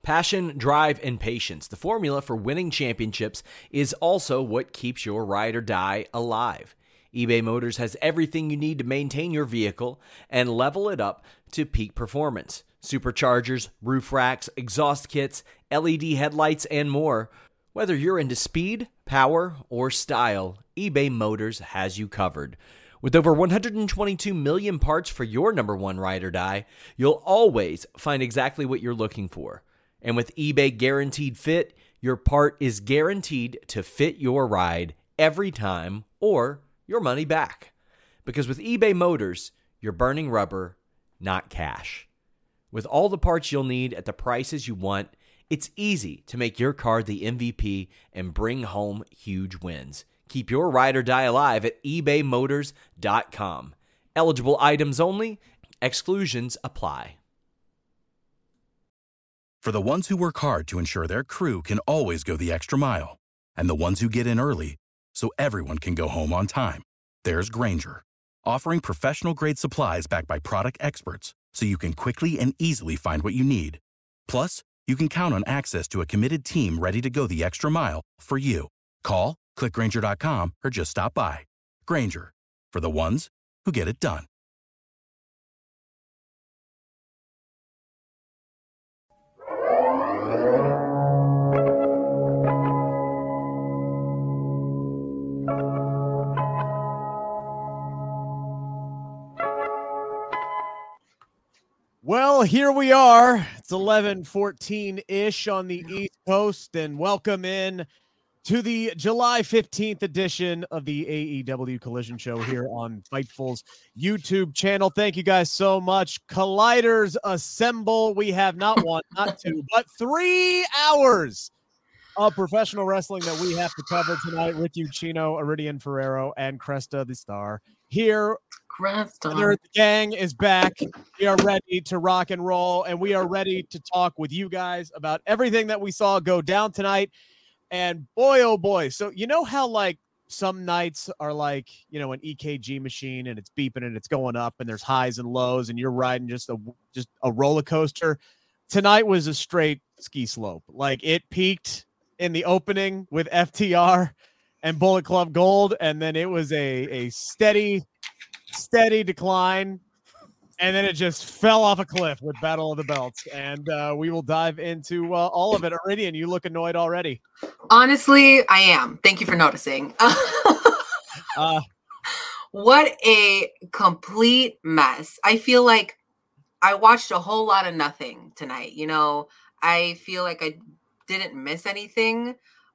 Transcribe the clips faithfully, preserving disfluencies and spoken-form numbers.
Passion, drive, and patience. The formula for winning championships is also what keeps your ride or die alive. eBay Motors has everything you need to maintain your vehicle and level it up to peak performance. Superchargers, roof racks, exhaust kits, L E D headlights, and more. Whether you're into speed, power, or style, eBay Motors has you covered. With over one hundred twenty-two million parts for your number one ride or die, you'll always find exactly what you're looking for. And with eBay Guaranteed Fit, your part is guaranteed to fit your ride every time or your money back. Because with eBay Motors, you're burning rubber, not cash. With all the parts you'll need at the prices you want, it's easy to make your car the M V P and bring home huge wins. Keep your ride or die alive at ebay motors dot com. Eligible items only. Exclusions apply. For the ones who work hard to ensure their crew can always go the extra mile, and the ones who get in early so everyone can go home on time, there's Grainger, offering professional-grade supplies backed by product experts so you can quickly and easily find what you need. Plus, you can count on access to a committed team ready to go the extra mile for you. Call, click Grainger dot com, or just stop by. Grainger, for the ones who get it done. Well, here we are. It's eleven fourteen-ish on the East Coast, and welcome in to the July fifteenth edition of the A E W Collision Show here on Fightful's YouTube channel. Thank you guys so much. Colliders assemble. We have not one, not two, but three hours of professional wrestling that we have to cover tonight with you, Chino, Iridian Ferrero, and Cresta the Star. Here, Cresta. the gang is back. We are ready to rock and roll, and we are ready to talk with you guys about everything that we saw go down tonight. And boy, oh boy. So you know how like some nights are like, you know, an E K G machine and it's beeping and it's going up and there's highs and lows and you're riding just a just a roller coaster. Tonight was a straight ski slope. Like it peaked in the opening with F T R and Bullet Club Gold, and then it was a a steady, steady decline. And then it just fell off a cliff with Battle of the Belts. And uh, we will dive into uh, all of it. Iridian, you look annoyed already. Honestly, I am. Thank you for noticing. uh, what a complete mess. I feel like I watched a whole lot of nothing tonight. You know, I feel like I didn't miss anything.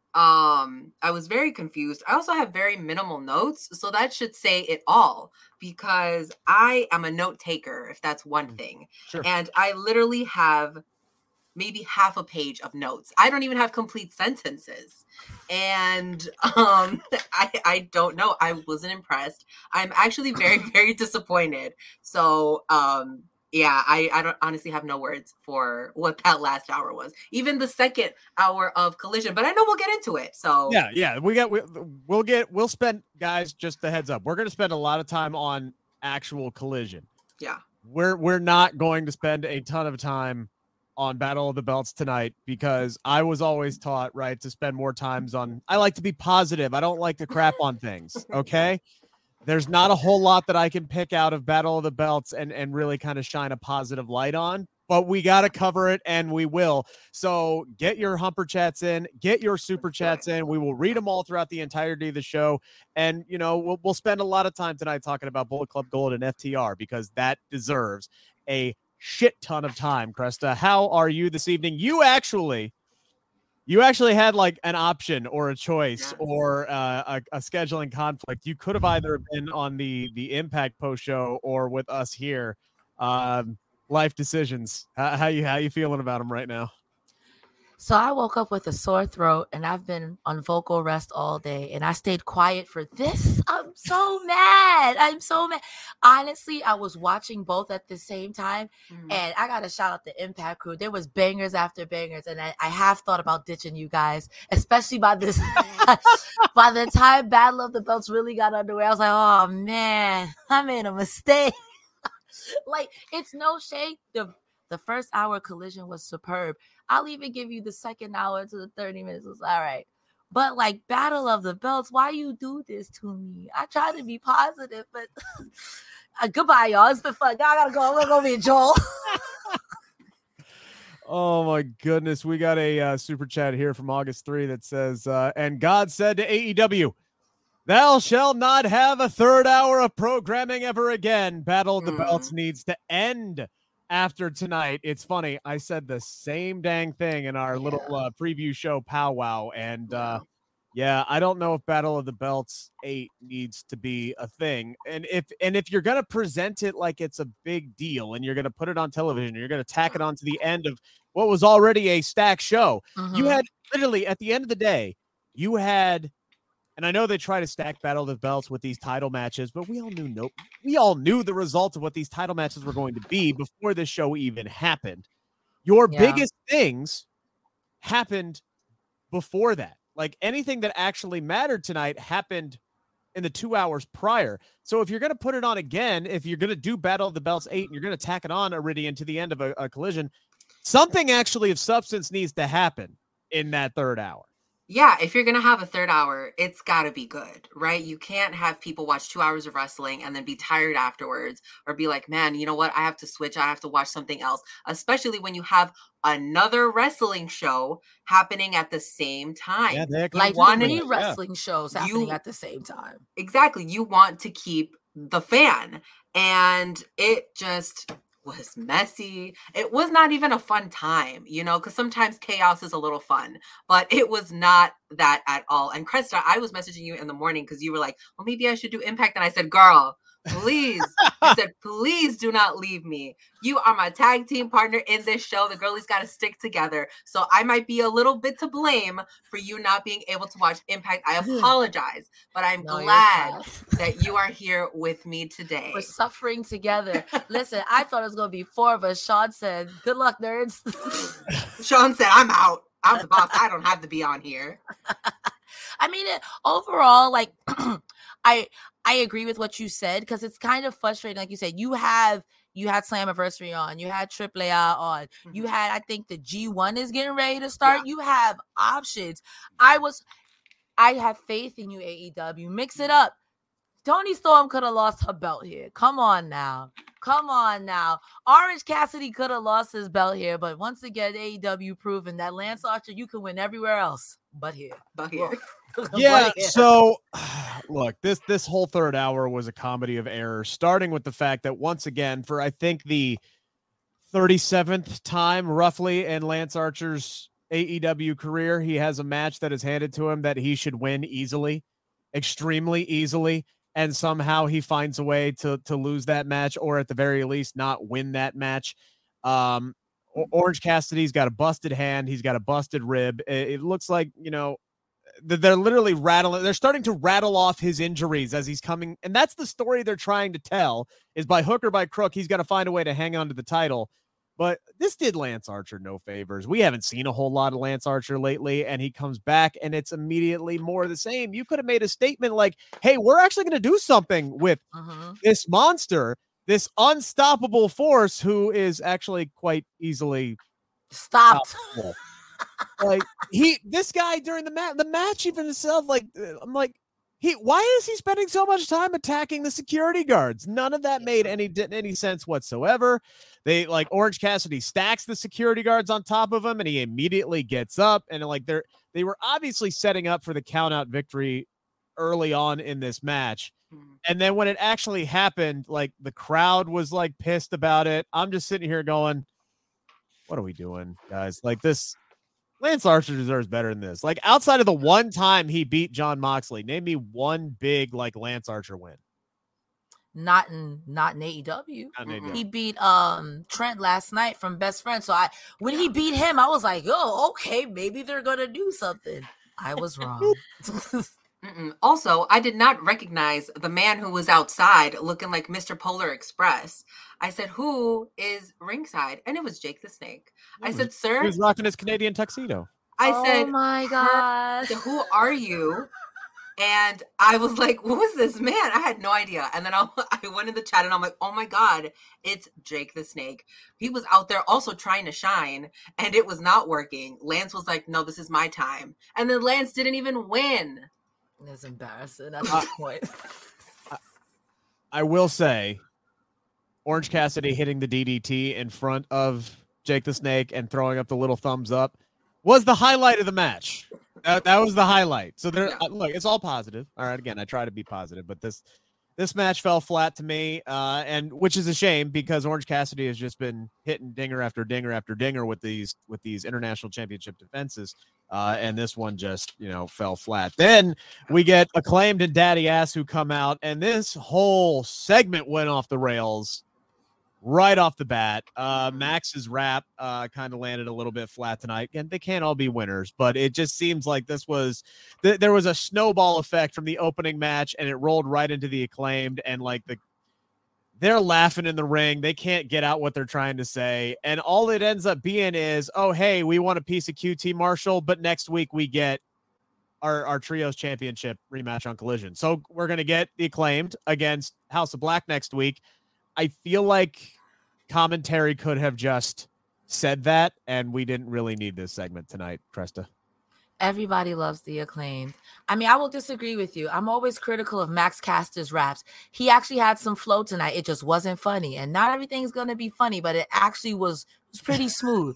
Um, I was very confused. I also have very minimal notes, so that should say it all, because I am a note taker, if that's one thing. Sure. And I literally have maybe half a page of notes. I don't even have complete sentences. And um, I, I don't know. I wasn't impressed. I'm actually very, very disappointed. So um, yeah, I, I don't honestly have no words for what that last hour was. Even the second hour of Collision, but I know we'll get into it. So yeah, yeah, we got we, we'll get we'll spend guys. Just the heads up, we're going to spend a lot of time on actual Collision. Yeah, we're we're not going to spend a ton of time on Battle of the Belts tonight, because I was always taught right to spend more times on. I like to be positive. I don't like to crap on things. Okay. There's not a whole lot that I can pick out of Battle of the Belts and, and really kind of shine a positive light on, but we got to cover it, and we will. So get your Humper Chats in, get your Super Chats in. We will read them all throughout the entirety of the show. And, you know, we'll, we'll spend a lot of time tonight talking about Bullet Club Gold and F T R, because that deserves a shit ton of time. Cresta, how are you this evening? You actually... You actually had like an option or a choice yes. or uh, a, a scheduling conflict. You could have either been on the the Impact post show or with us here. Um, life decisions. How, how you how you feeling about them right now? So I woke up with a sore throat, and I've been on vocal rest all day, and I stayed quiet for this. I'm so mad. I'm so mad. Honestly, I was watching both at the same time, mm-hmm. and I got to shout out the Impact crew. There was bangers after bangers, and I, I have thought about ditching you guys, especially by this. By the time Battle of the Belts really got underway, I was like, oh, man, I made a mistake. Like, it's no shade. The The first hour Collision was superb. I'll even give you the second hour to the thirty minutes was all right. But like Battle of the Belts, why you do this to me? I try to be positive, but uh, goodbye, y'all. It's been fun. I gotta go. I'm gonna go meet Joel. Oh my goodness. We got a uh, super chat here from August three that says, uh, and God said to A E W, thou shalt not have a third hour of programming ever again. Battle of the mm. Belts needs to end after tonight. It's funny. I said the same dang thing in our yeah. little uh, preview show powwow. And yeah. uh, yeah, I don't know if Battle of the Belts eight needs to be a thing. And if, and if you're going to present it like it's a big deal and you're going to put it on television, you're going to tack it on to the end of what was already a stacked show. Mm-hmm. You had literally at the end of the day, you had, and I know they try to stack Battle of the Belts with these title matches, but we all knew no, we all knew the result of what these title matches were going to be before this show even happened. Your yeah. biggest things happened before that. Like anything that actually mattered tonight happened in the two hours prior. So if you're going to put it on again, if you're going to do Battle of the Belts eight and you're going to tack it on Iridian to the end of a, a Collision, something actually of substance needs to happen in that third hour. Yeah, if you're going to have a third hour, it's got to be good, right? You can't have people watch two hours of wrestling and then be tired afterwards or be like, man, you know what? I have to switch. I have to watch something else, especially when you have another wrestling show happening at the same time. Yeah, like three wrestling yeah. shows happening you, at the same time. Exactly. You want to keep the fan. And it just was messy. It was not even a fun time, you know, because sometimes chaos is a little fun, but it was not that at all. And Cresta, I was messaging you in the morning because you were like, well, maybe I should do Impact. And I said, girl, please. I said, please do not leave me. You are my tag team partner in this show. The girlies got to stick together. So I might be a little bit to blame for you not being able to watch Impact. I apologize, but I'm no, glad that you are here with me today. We're suffering together. Listen, I thought it was going to be four of us. Sean said, good luck, nerds. Sean said, I'm out. I'm the boss. I don't have to be on here. I mean, it, overall, like, I I agree with what you said because it's kind of frustrating. Like you said, you have you had Slammiversary on, you had Triple A on, mm-hmm. you had, I think the G one is getting ready to start. Yeah. You have options. I was, I have faith in you, A E W. Mix it up. Toni Storm could have lost her belt here. Come on now. Come on now. Orange Cassidy could have lost his belt here, but once again, A E W proven that Lance Archer, you can win everywhere else but here. But here. Yeah, so look, this this whole third hour was a comedy of errors, starting with the fact that once again, for I think the thirty-seventh time roughly in Lance Archer's A E W career, he has a match that is handed to him that he should win easily, extremely easily, and somehow he finds a way to to lose that match, or at the very least not win that match. Um, Orange Cassidy's got a busted hand. He's got a busted rib. It, it looks like, you know, they're literally rattling. They're starting to rattle off his injuries as he's coming. And that's the story they're trying to tell, is by hook or by crook, he's got to find a way to hang on to the title. But this did Lance Archer no favors. We haven't seen a whole lot of Lance Archer lately, and he comes back and it's immediately more of the same. You could have made a statement like, hey, we're actually going to do something with uh-huh. this monster, this unstoppable force who is actually quite easily stopped. Like he, this guy during the match, the match even itself, like I'm like, he, why is he spending so much time attacking the security guards? None of that made any any sense whatsoever. They like Orange Cassidy stacks the security guards on top of him, and he immediately gets up, and like they're they were obviously setting up for the count out victory early on in this match. And then when it actually happened, like the crowd was like pissed about it. I'm just sitting here going, what are we doing, guys? Like this. Lance Archer deserves better than this. Like outside of the one time he beat Jon Moxley, name me one big like Lance Archer win. Not in not in A E W. Not in A E W. He beat um Trent last night from Best Friends. So I when he beat him, I was like, oh, okay, maybe they're gonna do something. I was wrong. Mm-mm. Also, I did not recognize the man who was outside looking like Mister Polar Express. I said, who is ringside? And it was Jake the Snake. I was, said, sir. He was rocking his Canadian tuxedo. I oh said, my God. who are you? And I was like, who is this man? I had no idea. And then I, I went in the chat and I'm like, oh my God, it's Jake the Snake. He was out there also trying to shine and it was not working. Lance was like, no, this is my time. And then Lance didn't even win. It's embarrassing at this point. I will say, Orange Cassidy hitting the D D T in front of Jake the Snake and throwing up the little thumbs up was the highlight of the match. That, that was the highlight. So there, yeah. Look, it's all positive. All right, again, I try to be positive, but this this match fell flat to me, uh, and which is a shame because Orange Cassidy has just been hitting dinger after dinger after dinger with these with these international championship defenses, uh, and this one just you know fell flat. Then we get Acclaimed and Daddy Ass who come out, and this whole segment went off the rails. Right off the bat, uh, Max's rap uh, kind of landed a little bit flat tonight. And they can't all be winners, but it just seems like this was th- there was a snowball effect from the opening match, and it rolled right into the Acclaimed. And like the they're laughing in the ring, they can't get out what they're trying to say, and all it ends up being is, oh hey, we want a piece of Q T Marshall, but next week we get our our trios championship rematch on Collision. So we're gonna get the Acclaimed against House of Black next week. I feel like commentary could have just said that, and we didn't really need this segment tonight, Cresta. Everybody loves the Acclaimed. I mean, I will disagree with you. I'm always critical of Max Caster's raps. He actually had some flow tonight. It just wasn't funny, and not everything's going to be funny, but it actually was, was pretty smooth.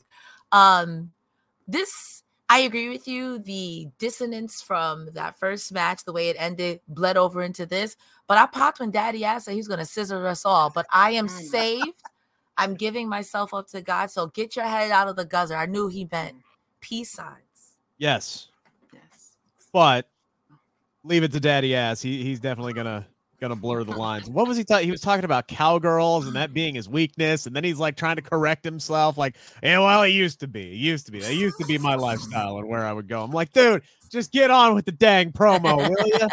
Um, this, I agree with you. The dissonance from that first match, the way it ended, bled over into this. But I popped when Daddy asked that he was going to scissor us all. But I am saved. I'm giving myself up to God. So get your head out of the gutter. I knew he meant peace signs. Yes. Yes. But leave it to Daddy Ass. He he's definitely gonna gonna blur the lines. What was he talking? He was talking about cowgirls and that being his weakness, and then he's like trying to correct himself, like, yeah, well, it used to be. It used to be. That used to be my lifestyle and where I would go. I'm like, dude, just get on with the dang promo, will you?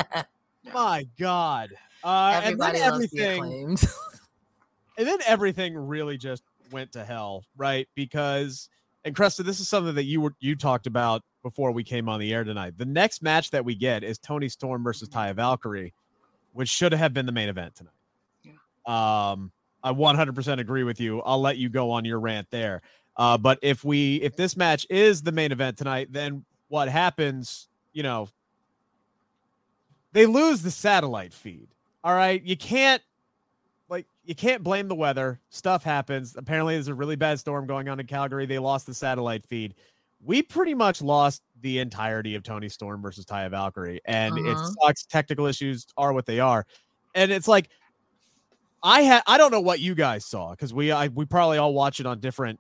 My God. Uh, Everybody and then loves everything, the Acclaimed. and then everything really just went to hell, right? Because, and Cresta, this is something that you were you talked about before we came on the air tonight. The next match that we get is Toni Storm versus Taya Valkyrie, which should have been the main event tonight. Yeah. Um, I one hundred percent agree with you. I'll let you go on your rant there. Uh, but if we if this match is the main event tonight, then what happens? You know. They lose the satellite feed. All right. You can't like you can't blame the weather. Stuff happens. Apparently there's a really bad storm going on in Calgary. They lost the satellite feed. We pretty much lost the entirety of Toni Storm versus Taya Valkyrie. And uh-huh. it sucks. Technical issues are what they are. And it's like I had I don't know what you guys saw, because we I, we probably all watch it on different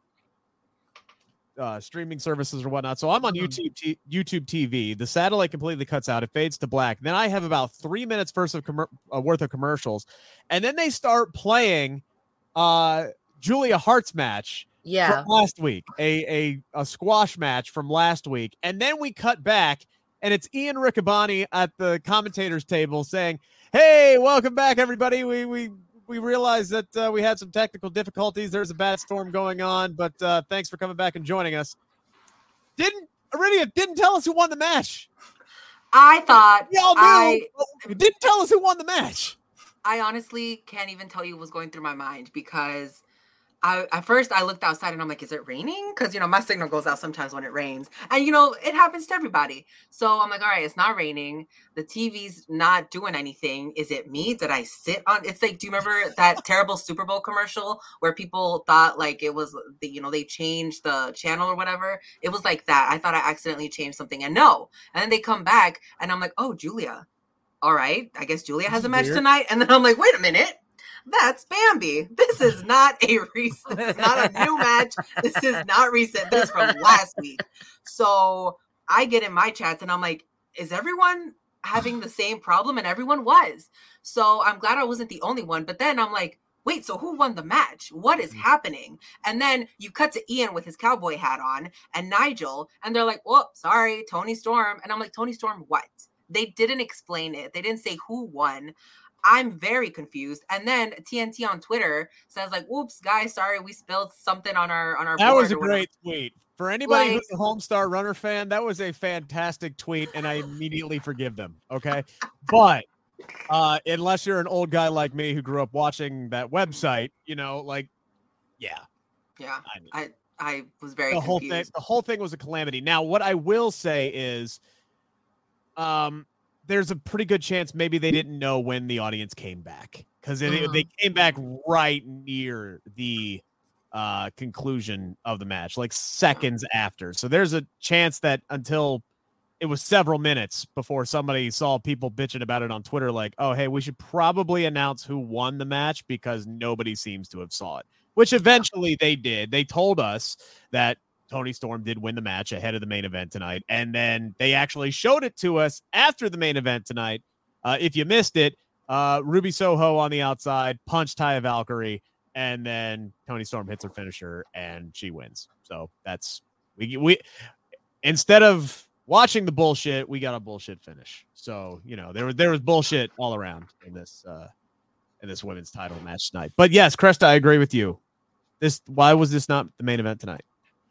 Uh, streaming services or whatnot. So I'm on YouTube t- YouTube T V. The satellite completely cuts out. It fades to black. Then I have about three minutes worth of, com- uh, worth of commercials, and then they start playing uh, Julia Hart's match yeah. from last week, a, a a squash match from last week, and then we cut back, and it's Ian Riccaboni at the commentators table saying, "Hey, welcome back, everybody. We we." We realized that uh, we had some technical difficulties. There's a bad storm going on, but uh, thanks for coming back and joining us." Didn't Iridia didn't tell us who won the match. I thought y'all knew. I didn't tell us who won the match. I honestly can't even tell you what was going through my mind, because I at first I looked outside and I'm like, is it raining? Because, you know, my signal goes out sometimes when it rains. And, you know, it happens to everybody. So I'm like, all right, it's not raining. The T V's not doing anything. Is it me? Did I sit on? It's like, do you remember that terrible Super Bowl commercial where people thought like it was, the, you know, they changed the channel or whatever? It was like that. I thought I accidentally changed something, and no. And then they come back and I'm like, oh, Julia. All right. I guess Julia has a match Weird. tonight. And then I'm like, wait a minute. That's Bambi. This is not a recent, this is not a new match. This is not recent. This is from last week. So I get in my chats and I'm like, is everyone having the same problem? And everyone was. So I'm glad I wasn't the only one. But then I'm like, wait, so who won the match? What is happening? And then you cut to Ian with his cowboy hat on and Nigel, and they're like, whoop, sorry, Toni Storm. And I'm like, Toni Storm, what? They didn't explain it. They didn't say who won. I'm very confused. And then T N T on Twitter says like, whoops, guys, sorry, we spilled something on our on our That board. was a great tweet. For anybody Like- who's a Homestar Runner fan, that was a fantastic tweet, and I immediately forgive them. Okay, but uh, unless you're an old guy like me who grew up watching that website, you know, like, yeah, Yeah, I mean, I I was very the whole thing. confused. The whole thing was a calamity. Now, what I will say is, um, there's a pretty good chance maybe they didn't know when the audience came back because they, Mhm. they came back right near the uh, conclusion of the match, like seconds after. So there's a chance that until it was several minutes before somebody saw people bitching about it on Twitter, like, oh, hey, we should probably announce who won the match because nobody seems to have saw it, which eventually they did. They told us that Toni Storm did win the match ahead of the main event tonight. And then they actually showed it to us after the main event tonight. Uh, if you missed it, uh, Ruby Soho on the outside punched Taya Valkyrie, and then Toni Storm hits her finisher and she wins. So that's we we instead of watching the bullshit, we got a bullshit finish. So, you know, there was there was bullshit all around in this uh in this women's title match tonight. But yes, Cresta, I agree with you. This why was this not the main event tonight?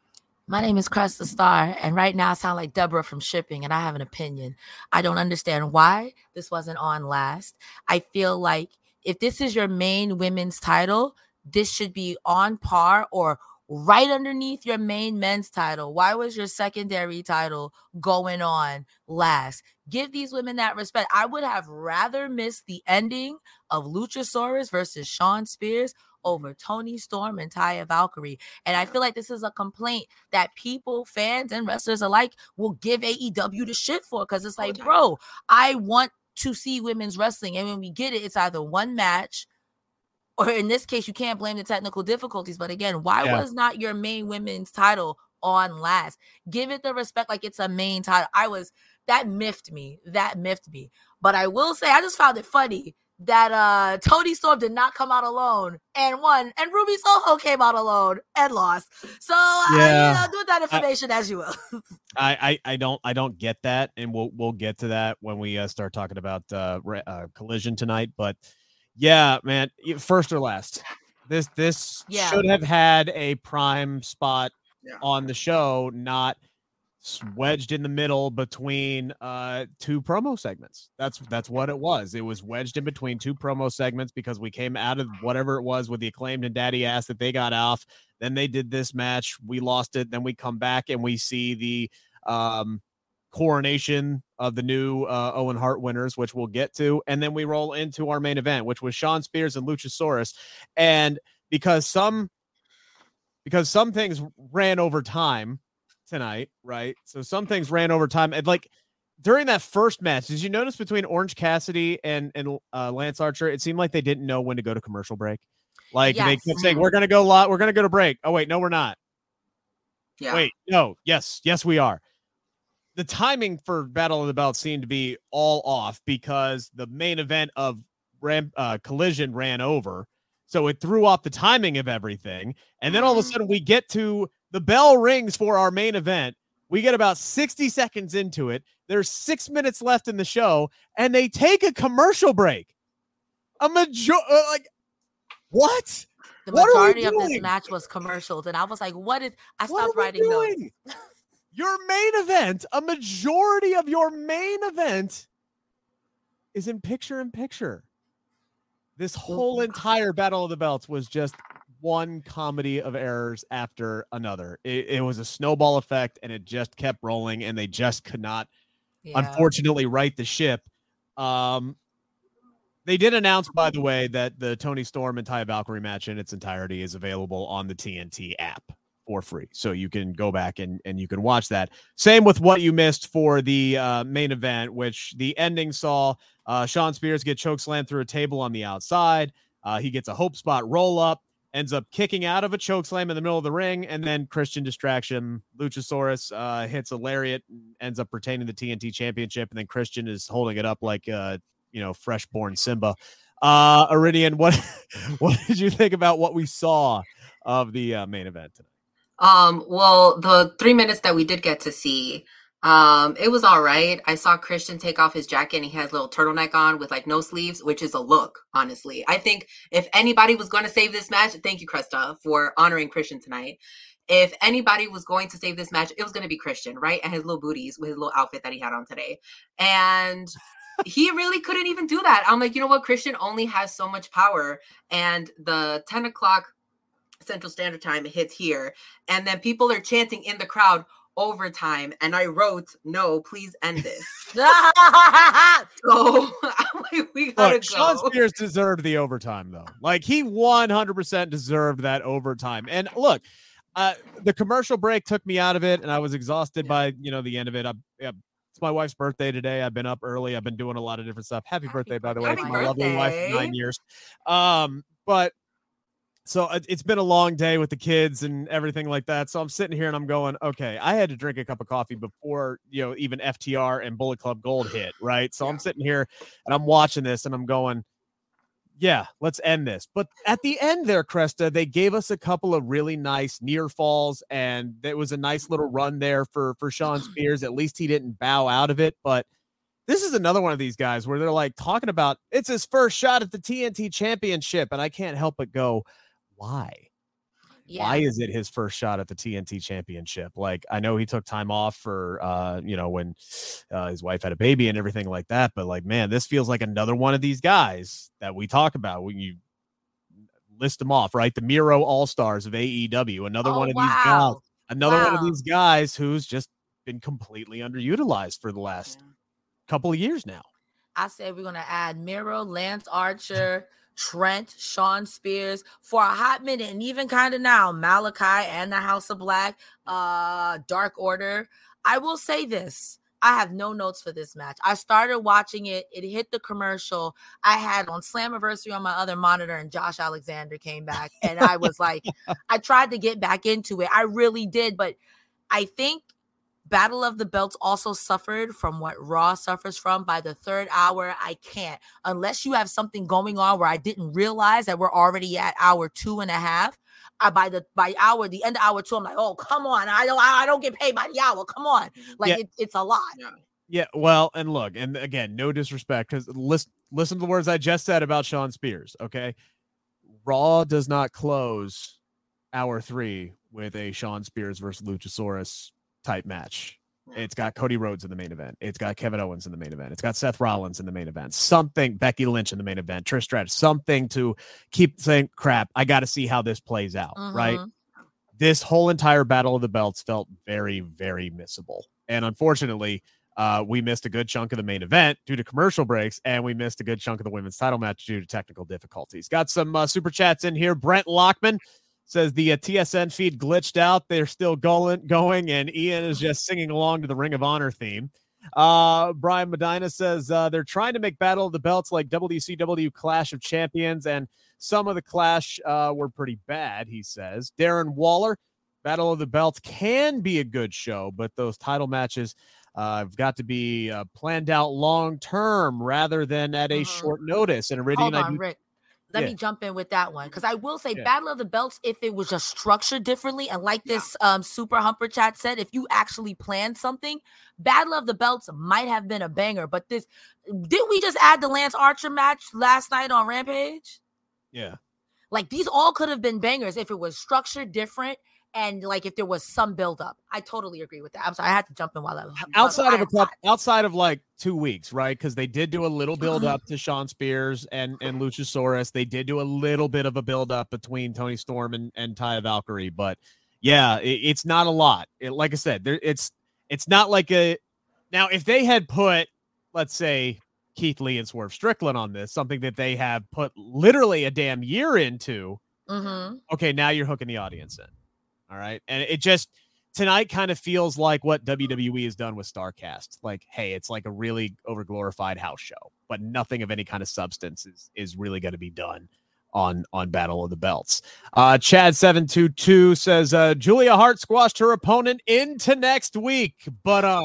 My name is Cresta Star, and right now I sound like Deborah from Shipping, and I have an opinion. I don't understand why this wasn't on last. I feel like if this is your main women's title, this should be on par or right underneath your main men's title. Why was your secondary title going on last? Give these women that respect. I would have rather missed the ending of Luchasaurus versus Shawn Spears over Toni Storm and Taya Valkyrie. And I feel like this is a complaint that people, fans, and wrestlers alike will give A E W the shit for, because it's like, bro, I want to see women's wrestling. And when we get it, it's either one match, or in this case, you can't blame the technical difficulties. But again, why yeah. was not your main women's title on last? Give it the respect like it's a main title. I was, that miffed me. That miffed me. But I will say, I just found it funny that uh, Toni Storm did not come out alone and won, and Ruby Soho came out alone and lost. So yeah. uh, you know, do that information I, as you will. I, I I don't I don't get that, and we'll we'll get to that when we uh, start talking about uh, uh, Collision tonight. But yeah, man, first or last, this this yeah. should have had a prime spot yeah. on the show, not wedged in the middle between uh two promo segments. That's that's what it was. It was wedged in between two promo segments because we came out of whatever it was with the Acclaimed and Daddy Ass that they got off. Then they did this match. We lost it. Then we come back and we see the um coronation of the new uh, Owen Hart winners, which we'll get to. And then we roll into our main event, which was Shawn Spears and Luchasaurus. And because some because some things ran over time tonight, right? So some things ran over time. And like during that first match, did you notice between Orange Cassidy and and uh, Lance Archer, it seemed like they didn't know when to go to commercial break. Like yes. they kept saying, "We're gonna go lot, we're gonna go to break." Oh wait, no, we're not. Yeah. Wait, no, yes, yes, we are. The timing for Battle of the Belts seemed to be all off because the main event of Ram, uh, Collision ran over. So it threw off the timing of everything. And then all of a sudden we get to the bell rings for our main event. We get about sixty seconds into it. There's six minutes left in the show, and they take a commercial break. A major, uh, like, what? The what majority of this match was commercials, and I was like, what is, I stopped writing notes. Your main event, a majority of your main event is in picture-in-picture. This whole entire Battle of the Belts was just one comedy of errors after another. It, it was a snowball effect, and it just kept rolling, and they just could not, yeah. unfortunately, right the ship. Um, they did announce, by the way, that the Toni Storm and Taya Valkyrie match in its entirety is available on the T N T app for free. So you can go back and, and you can watch that. Same with what you missed for the uh, main event, which the ending saw uh, Shawn Spears get chokeslammed through a table on the outside. Uh, he gets a hope spot roll up, ends up kicking out of a chokeslam in the middle of the ring, and then Christian distraction. Luchasaurus uh, hits a lariat, ends up retaining the T N T championship, and then Christian is holding it up like, uh, you know, fresh-born Simba. Uh, Iridian, what what did you think about what we saw of the uh, main event tonight? Um, well, the three minutes that we did get to see, um, it was all right. I saw Christian take off his jacket and he has a little turtleneck on with like no sleeves, which is a look, honestly. I think if anybody was going to save this match, thank you, Cresta, for honoring Christian tonight. if anybody was going to save this match, it was going to be Christian, right? And his little booties with his little outfit that he had on today. And he really couldn't even do that. I'm like, you know what? Christian only has so much power. And the ten o'clock Central Standard Time hits here. And then people are chanting in the crowd, overtime. And I wrote, no, please end this. So I'm like, we gotta Look, go. Shawn Spears deserved the overtime, though. Like, he one hundred percent deserved that overtime. And look, uh, the commercial break took me out of it, and I was exhausted yeah. by, you know, the end of it. I, yeah, it's my wife's birthday today. I've been up early. I've been doing a lot of different stuff. Happy, Happy birthday, by the way, to my lovely wife of nine years. Um, but so it's been a long day with the kids and everything like that. So I'm sitting here and I'm going, okay, I had to drink a cup of coffee before, you know, even F T R and Bullet Club Gold hit, right? So yeah. I'm sitting here and I'm watching this and I'm going, yeah, let's end this. But at the end there, Cresta, they gave us a couple of really nice near falls, and it was a nice little run there for, for Shawn Spears. At least he didn't bow out of it. But this is another one of these guys where they're like talking about it's his first shot at the T N T championship. And I can't help but go, why? Yeah. Why is it his first shot at the T N T championship? Like, I know he took time off for, uh, you know, when uh, his wife had a baby and everything like that. But like, man, this feels like another one of these guys that we talk about when you list them off, right? The Miro All-Stars of A E W, another oh, one of wow. these guys, another wow. one of these guys who's just been completely underutilized for the last yeah. couple of years now. I said we're going to add Miro, Lance Archer, Trent, Shawn Spears for a hot minute, and even kind of now Malachi and the House of Black, uh, Dark Order. I will say this. I have no notes for this match. I started watching it. It hit the commercial. I had on Slammiversary on my other monitor, and Josh Alexander came back. And I was like, I tried to get back into it. I really did. But I think Battle of the Belts also suffered from what Raw suffers from. By the third hour, I can't. Unless you have something going on where I didn't realize that we're already at hour two and a half. I, by the by hour, the end of hour two, I'm like, oh, come on. I don't I don't get paid by the hour. Come on. Like, yeah. it, it's a lot. Yeah. yeah, well, and look, and again, no disrespect, because listen, listen to the words I just said about Shawn Spears, okay? Raw does not close hour three with a Shawn Spears versus Luchasaurus type match. It's got Cody Rhodes in the main event. It's got Kevin Owens in the main event. It's got Seth Rollins in the main event. Something, Becky Lynch in the main event. Trish Stratus. Something to keep saying, crap, I got to see how this plays out, uh-huh. right? This whole entire Battle of the Belts felt very, very missable. And unfortunately, uh, we missed a good chunk of the main event due to commercial breaks, and we missed a good chunk of the women's title match due to technical difficulties. Got some uh, super chats in here. Brent Lockman says the uh, T S N feed glitched out. They're still going, going, and Ian is just singing along to the Ring of Honor theme. Uh, Brian Medina says uh, they're trying to make Battle of the Belts like W C W Clash of Champions, and some of the Clash uh, were pretty bad, he says. Darren Waller, Battle of the Belts can be a good show, but those title matches uh, have got to be uh, planned out long-term rather than at a uh-huh. short notice. And Iridian, Hold on, I do- Rick. Let yeah. me jump in with that one, because I will say yeah. Battle of the Belts, if it was just structured differently, and like this yeah. um, Super Humper Chat said, if you actually planned something, Battle of the Belts might have been a banger. But this, didn't we just add the Lance Archer match last night on Rampage? Yeah. Like, these all could have been bangers if it was structured different. And like if there was some buildup. I totally agree with that. I'm sorry, I had to jump in while I was outside of a couple, outside of like two weeks, right? Because they did do a little build up to Shawn Spears and and Luchasaurus. They did do a little bit of a build up between Tony Storm and and Taya Valkyrie, but yeah, it, it's not a lot. It, like I said, there it's it's not like a now if they had put, let's say, Keith Lee and Swerve Strickland on this, something that they have put literally a damn year into. Mm-hmm. Okay, now you're hooking the audience in. All right. And it just tonight kind of feels like what W W E has done with StarCast. Like, hey, it's like a really overglorified house show, but nothing of any kind of substance is, is really going to be done on, on Battle of the Belts. Uh, Chad seven two two says, uh, Julia Hart squashed her opponent into next week, but, um,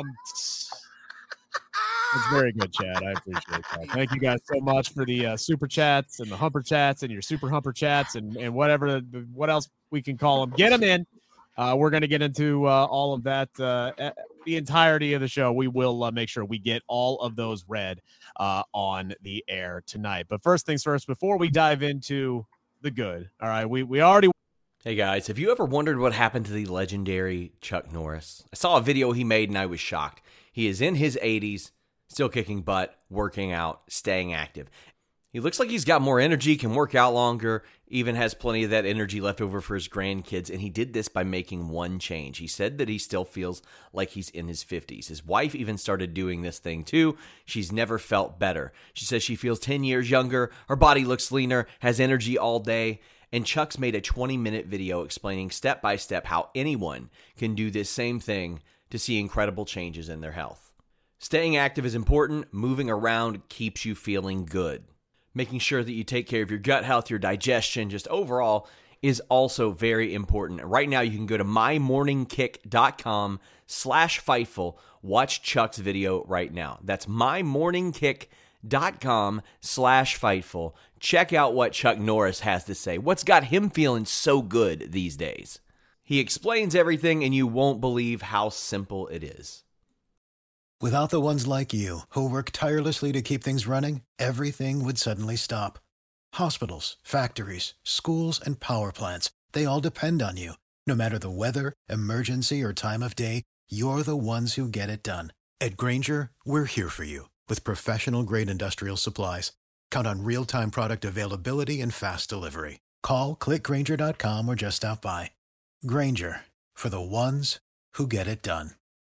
it's very good, Chad. I appreciate that. Thank you guys so much for the uh, super chats and the humper chats and your super humper chats and, and whatever, what else we can call them. Get them in. Uh, we're going to get into uh, all of that, uh, the entirety of the show. We will uh, make sure we get all of those read uh, on the air tonight. But first things first, before we dive into the good, all right, we, we already. Hey guys, have you ever wondered what happened to the legendary Chuck Norris? I saw a video he made and I was shocked. He is in his eighties, still kicking butt, working out, staying active. He looks like he's got more energy, can work out longer, even has plenty of that energy left over for his grandkids, and he did this by making one change. He said that he still feels like he's in his fifties. His wife even started doing this thing too. She's never felt better. She says she feels ten years younger, her body looks leaner, has energy all day. And Chuck's made a twenty-minute video explaining step by step how anyone can do this same thing to see incredible changes in their health. Staying active is important. Moving around keeps you feeling good. Making sure that you take care of your gut health, your digestion, just overall is also very important. Right now, you can go to mymorningkick.com slash Fightful. Watch Chuck's video right now. That's mymorningkick.com slash Fightful. Check out what Chuck Norris has to say. What's got him feeling so good these days? He explains everything, and you won't believe how simple it is. Without the ones like you, who work tirelessly to keep things running, everything would suddenly stop. Hospitals, factories, schools, and power plants, they all depend on you. No matter the weather, emergency, or time of day, you're the ones who get it done. At Grainger, we're here for you with professional-grade industrial supplies. Count on real-time product availability and fast delivery. Call, click Grainger dot com, or just stop by. Grainger, for the ones who get it done.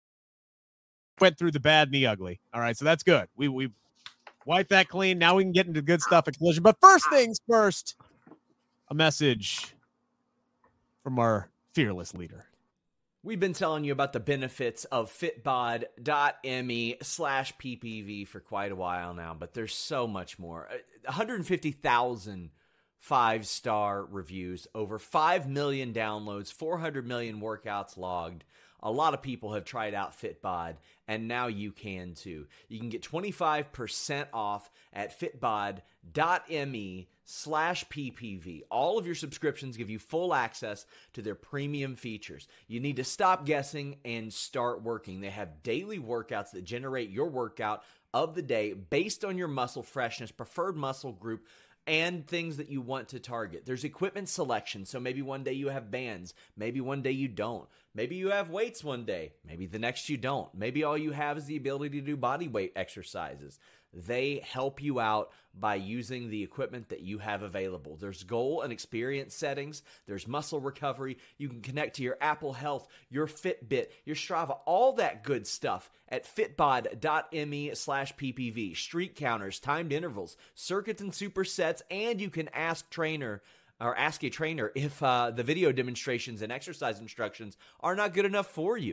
Went through the bad and the ugly. All right, so that's good. We we wiped that clean. Now we can get into good stuff at Collision. But first things first, a message from our fearless leader. We've been telling you about the benefits of fitbod.me slash PPV for quite a while now, but there's so much more. one hundred fifty thousand five-star reviews, over five million downloads, four hundred million workouts logged. A lot of people have tried out Fitbod, and now you can too. You can get twenty-five percent off at fitbod.me slash PPV. All of your subscriptions give you full access to their premium features. You need to stop guessing and start working. They have daily workouts that generate your workout of the day based on your muscle freshness, preferred muscle group, and things that you want to target. There's equipment selection, so maybe one day you have bands, maybe one day you don't. Maybe you have weights one day, maybe the next you don't. Maybe all you have is the ability to do body weight exercises. They help you out by using the equipment that you have available. There's goal and experience settings. There's muscle recovery. You can connect to your Apple Health, your Fitbit, your Strava, all that good stuff at fitbod.me slash PPV. Streak counters, timed intervals, circuits and supersets, and you can ask trainer or ask a trainer if uh, the video demonstrations and exercise instructions are not good enough for you.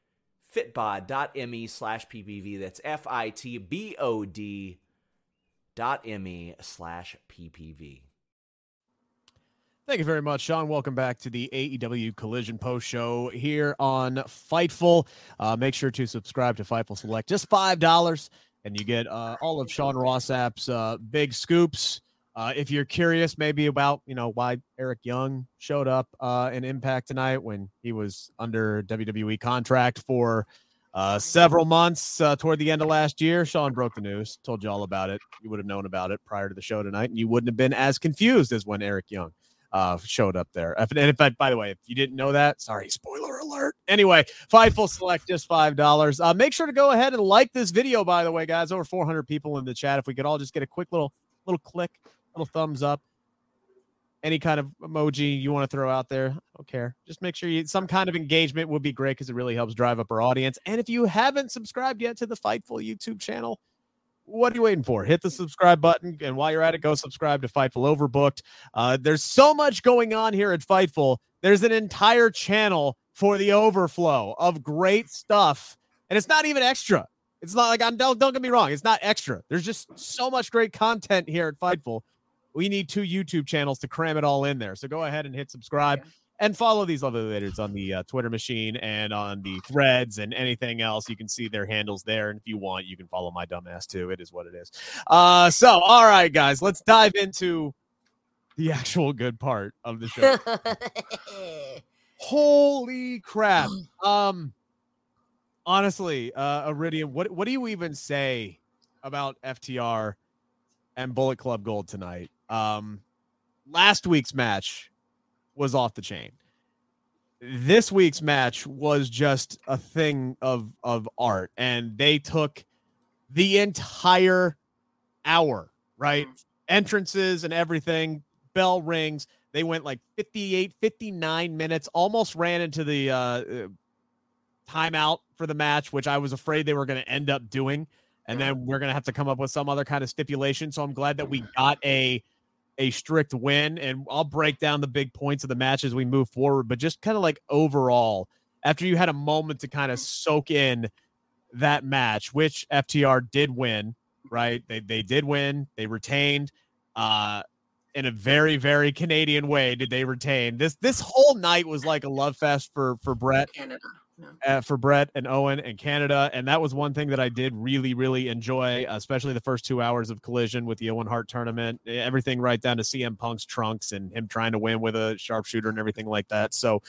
Fitbod.me slash PPV. That's F-I-T-B-O-D dot M-E slash PPV. Thank you very much, Sean. Welcome back to the A E W Collision Post Show here on Fightful. Uh, make sure to subscribe to Fightful Select. Just five dollars, and you get uh, all of Sean Rossap's uh, big scoops. Uh, if you're curious maybe about, you know, why Eric Young showed up uh, in Impact tonight when he was under W W E contract for uh, several months uh, toward the end of last year, Sean broke the news, told you all about it. You would have known about it prior to the show tonight, and you wouldn't have been as confused as when Eric Young uh, showed up there. And in fact, by the way, if you didn't know that, sorry, spoiler alert. Anyway, Fightful Select, just five dollars. Uh, make sure to go ahead and like this video, by the way, guys. Over four hundred people in the chat. If we could all just get a quick little little click, little thumbs up, any kind of emoji you want to throw out there, I don't care. Just make sure you some kind of engagement would be great because it really helps drive up our audience. And if you haven't subscribed yet to the Fightful YouTube channel, what are you waiting for? Hit the subscribe button, and while you're at it, go subscribe to Fightful Overbooked. Uh, there's so much going on here at Fightful. There's an entire channel for the overflow of great stuff, and it's not even extra. It's not like I'm don't, don't get me wrong. It's not extra. There's just so much great content here at Fightful. We need two YouTube channels to cram it all in there. So go ahead and hit subscribe yeah. and follow these other leaders on the uh, Twitter machine and on the threads and anything else. You can see their handles there. And if you want, you can follow my dumbass too. It is what it is. Uh, so, all right, guys, let's dive into the actual good part of the show. Holy crap. Um, honestly, uh, Iridium, what, what do you even say about F T R and Bullet Club Gold tonight? Um, last week's match was off the chain. This week's match was just a thing of, of art, and they took the entire hour, right? Entrances and everything, bell rings. They went like fifty-eight, fifty-nine minutes, almost ran into the uh, timeout for the match, which I was afraid they were going to end up doing. And then we're going to have to come up with some other kind of stipulation. So I'm glad that we got a a strict win, and I'll break down the big points of the match as we move forward. But just kind of like overall, after you had a moment to kind of soak in that match, which F T R did win, right? They they did win. They retained uh, in a very, very Canadian way. Did they retain? This this whole night was like a love fest for for Brett. Canada. No. Uh, for Brett and Owen and Canada. And that was one thing that I did really, really enjoy, especially the first two hours of Collision with the Owen Hart tournament, everything right down to C M Punk's trunks and him trying to win with a sharpshooter and everything like that. So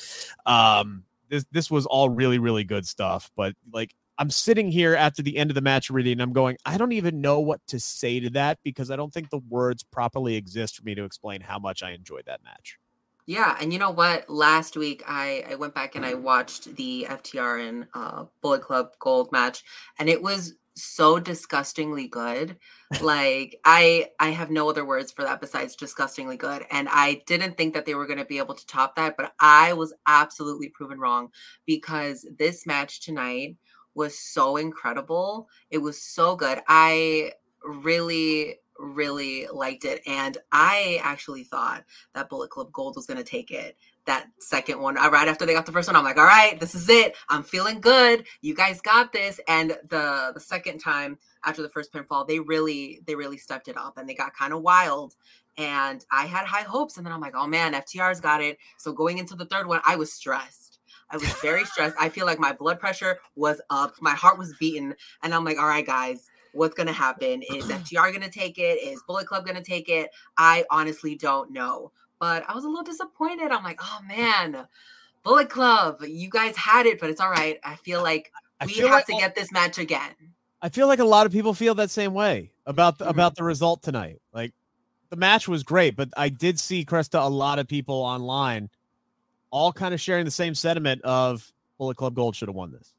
um, this, this was all really, really good stuff. But like, I'm sitting here after the end of the match reading, and I'm going, I don't even know what to say to that, because I don't think the words properly exist for me to explain how much I enjoyed that match. Yeah, and you know what? Last week, I, I went back and I watched the F T R and uh, Bullet Club Gold match, and it was so disgustingly good. Like, I I have no other words for that besides disgustingly good. And I didn't think that they were going to be able to top that, but I was absolutely proven wrong, because this match tonight was so incredible. It was so good. I really... really liked it, and I actually thought that Bullet Club Gold was going to take it. That second one, right after they got the first one, I'm like, all right, this is it. I'm feeling good. You guys got this. And the the second time after the first pinfall, they really they really stepped it up, and they got kind of wild. And I had high hopes, and then I'm like, oh man, F T R's got it. So going into the third one, I was stressed. I was very stressed. I feel like my blood pressure was up, my heart was beating, and I'm like, all right, guys. What's going to happen? Is F T R going to take it? Is Bullet Club going to take it? I honestly don't know. But I was a little disappointed. I'm like, oh, man, Bullet Club, you guys had it, but it's all right. I feel like we feel have like, to get this match again. I feel like a lot of people feel that same way about the, mm-hmm. about the result tonight. Like, the match was great, but I did see, Krista, a lot of people online all kind of sharing the same sentiment of Bullet Club Gold should have won this.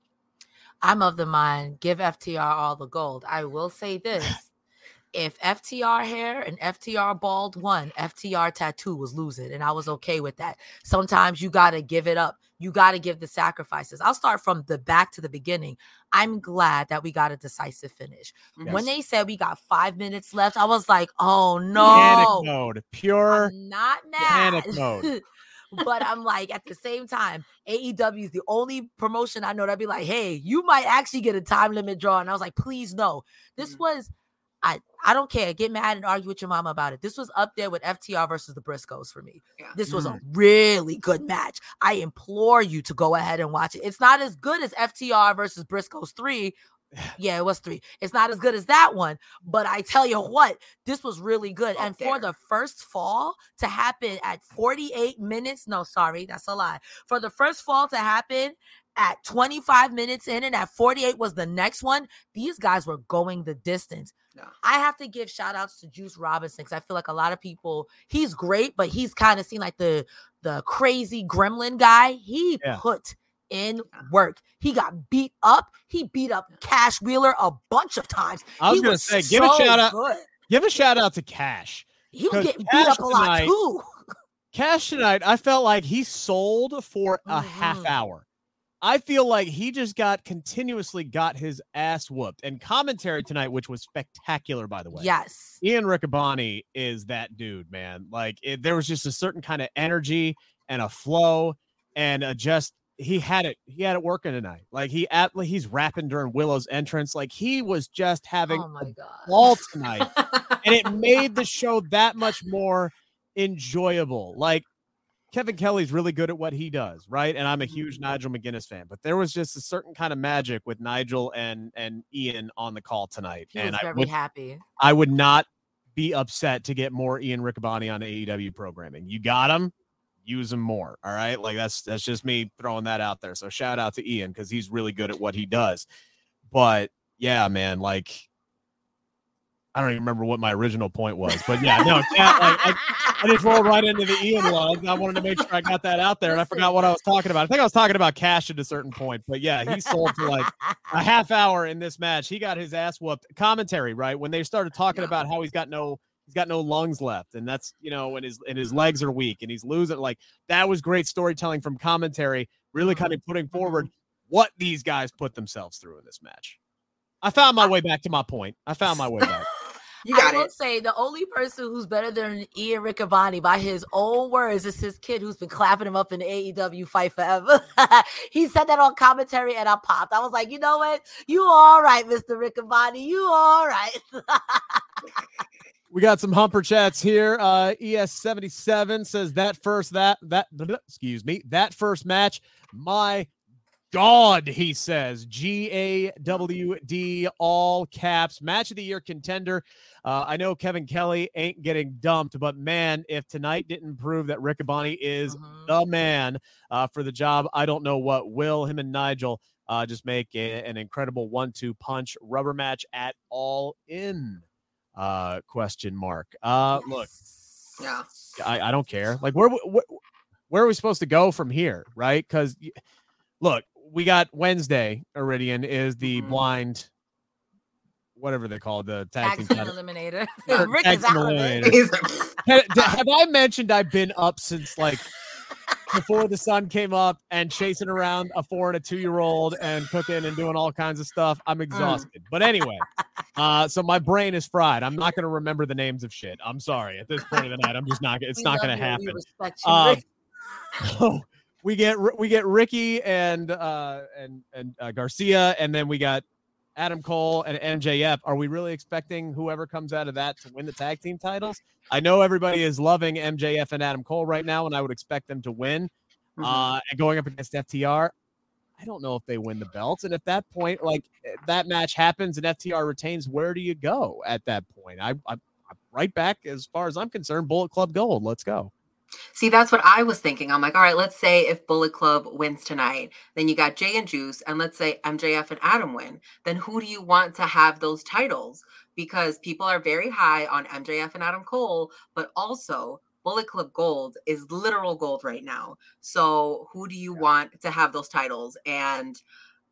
I'm of the mind, give F T R all the gold. I will say this. If F T R hair and F T R bald won, F T R tattoo was losing, and I was okay with that. Sometimes you got to give it up. You got to give the sacrifices. I'll start from the back to the beginning. I'm glad that we got a decisive finish. Yes. When they said we got five minutes left, I was like, oh, no. Panic mode. Pure I'm not mad. Panic mode. But I'm like, at the same time, A E W is the only promotion I know that'd be like, hey, you might actually get a time limit draw. And I was like, please no. This mm-hmm. was, I, I don't care. Get mad and argue with your mama about it. This was up there with F T R versus the Briscoes for me. Yeah. This was mm-hmm. a really good match. I implore you to go ahead and watch it. It's not as good as F T R versus Briscoes three. Yeah, it was three. It's not as good as that one, but I tell you what, this was really good. Up and there. For the first fall to happen at forty-eight minutes, no, sorry, that's a lie. For the first fall to happen at twenty-five minutes in, and at forty-eight was the next one, these guys were going the distance. Yeah. I have to give shout outs to Juice Robinson, because I feel like a lot of people, he's great, but he's kind of seen like the, the crazy gremlin guy. He yeah. put in work. He got beat up. He beat up Cash Wheeler a bunch of times. I was he gonna was say, give so a shout out. Good. Give a shout out to Cash. He was getting Cash beat up a tonight, lot too. Cash tonight, I felt like he sold for a mm-hmm. half hour. I feel like he just got continuously got his ass whooped. And commentary tonight, which was spectacular, by the way. Yes. Ian Riccaboni is that dude, man. Like, it, there was just a certain kind of energy and a flow and a just, he had it, he had it working tonight. Like, he at, like, he's rapping during Willow's entrance. Like, he was just having oh my a God. ball tonight. And it made the show that much more enjoyable. Like, Kevin Kelly's really good at what he does, right? And I'm a huge Nigel McGuinness fan, but there was just a certain kind of magic with Nigel and and Ian on the call tonight. He and was very I would, happy. I would not be upset to get more Ian Riccaboni on A E W programming. You got him, use him more. All right. Like that's, that's just me throwing that out there. So shout out to Ian, because he's really good at what he does. But yeah, man, like I don't even remember what my original point was, but yeah, no, yeah, like, I, I just rolled right into the Ian love. I wanted to make sure I got that out there, and I forgot what I was talking about. I think I was talking about Cash at a certain point, but yeah, he sold for like a half hour in this match. He got his ass whooped. Commentary, right? When they started talking about how he's got no, he's got no lungs left, and that's, you know, and his and his legs are weak, and he's losing. Like, that was great storytelling from commentary, really kind of putting forward what these guys put themselves through in this match. I found my way back to my point. I found my way back. You got I will it. say the only person who's better than Ian Riccaboni by his own words is his kid who's been clapping him up in the A E W fight forever. He said that on commentary and I popped. I was like, you know what? You all right, Mister Riccaboni. You all right. We got some humper chats here. Uh, E S seventy-seven says that first, that, that, excuse me, that first match, my God, he says, G A W D, all caps, match of the year contender. Uh, I know Kevin Kelly ain't getting dumped, but man, if tonight didn't prove that Riccaboni is Mhm. the man uh, for the job, I don't know what will. Him and Nigel uh, just make a, an incredible one two punch rubber match at All In, uh, question mark. Uh, Look, Yeah. I, I don't care. Like, where, where, where are we supposed to go from here, right? Because, look, we got Wednesday. Iridian is the Mhm. blind, whatever they call it, the tag, Tag team team title. eliminator. Yeah, Rick tag is team out of it. eliminator. He's- have, have I mentioned I've been up since like before the sun came up and chasing around a four and a two year old and cooking and doing all kinds of stuff? I'm exhausted. But anyway, uh, so my brain is fried. I'm not going to remember the names of shit. I'm sorry. At this point of the night, I'm just not. It's We not love going to you. We happen. respect you, Um, Rick. So we get we get Ricky and uh, and and uh, Garcia, and then we got Adam Cole and M J F. Are we really expecting whoever comes out of that to win the tag team titles? I know everybody is loving M J F and Adam Cole right now, and I would expect them to win. Mhm. Uh, and going up against F T R, I don't know if they win the belts. And at that point, like that match happens and F T R retains, where do you go at that point? I, I, I'm right back as far as I'm concerned. Bullet Club Gold. Let's go. See, that's what I was thinking. I'm like, all right, let's say if Bullet Club wins tonight, then you got Jay and Juice, and let's say M J F and Adam win. Then who do you want to have those titles? Because people are very high on M J F and Adam Cole, but also Bullet Club Gold is literal gold right now. So who do you want to have those titles? And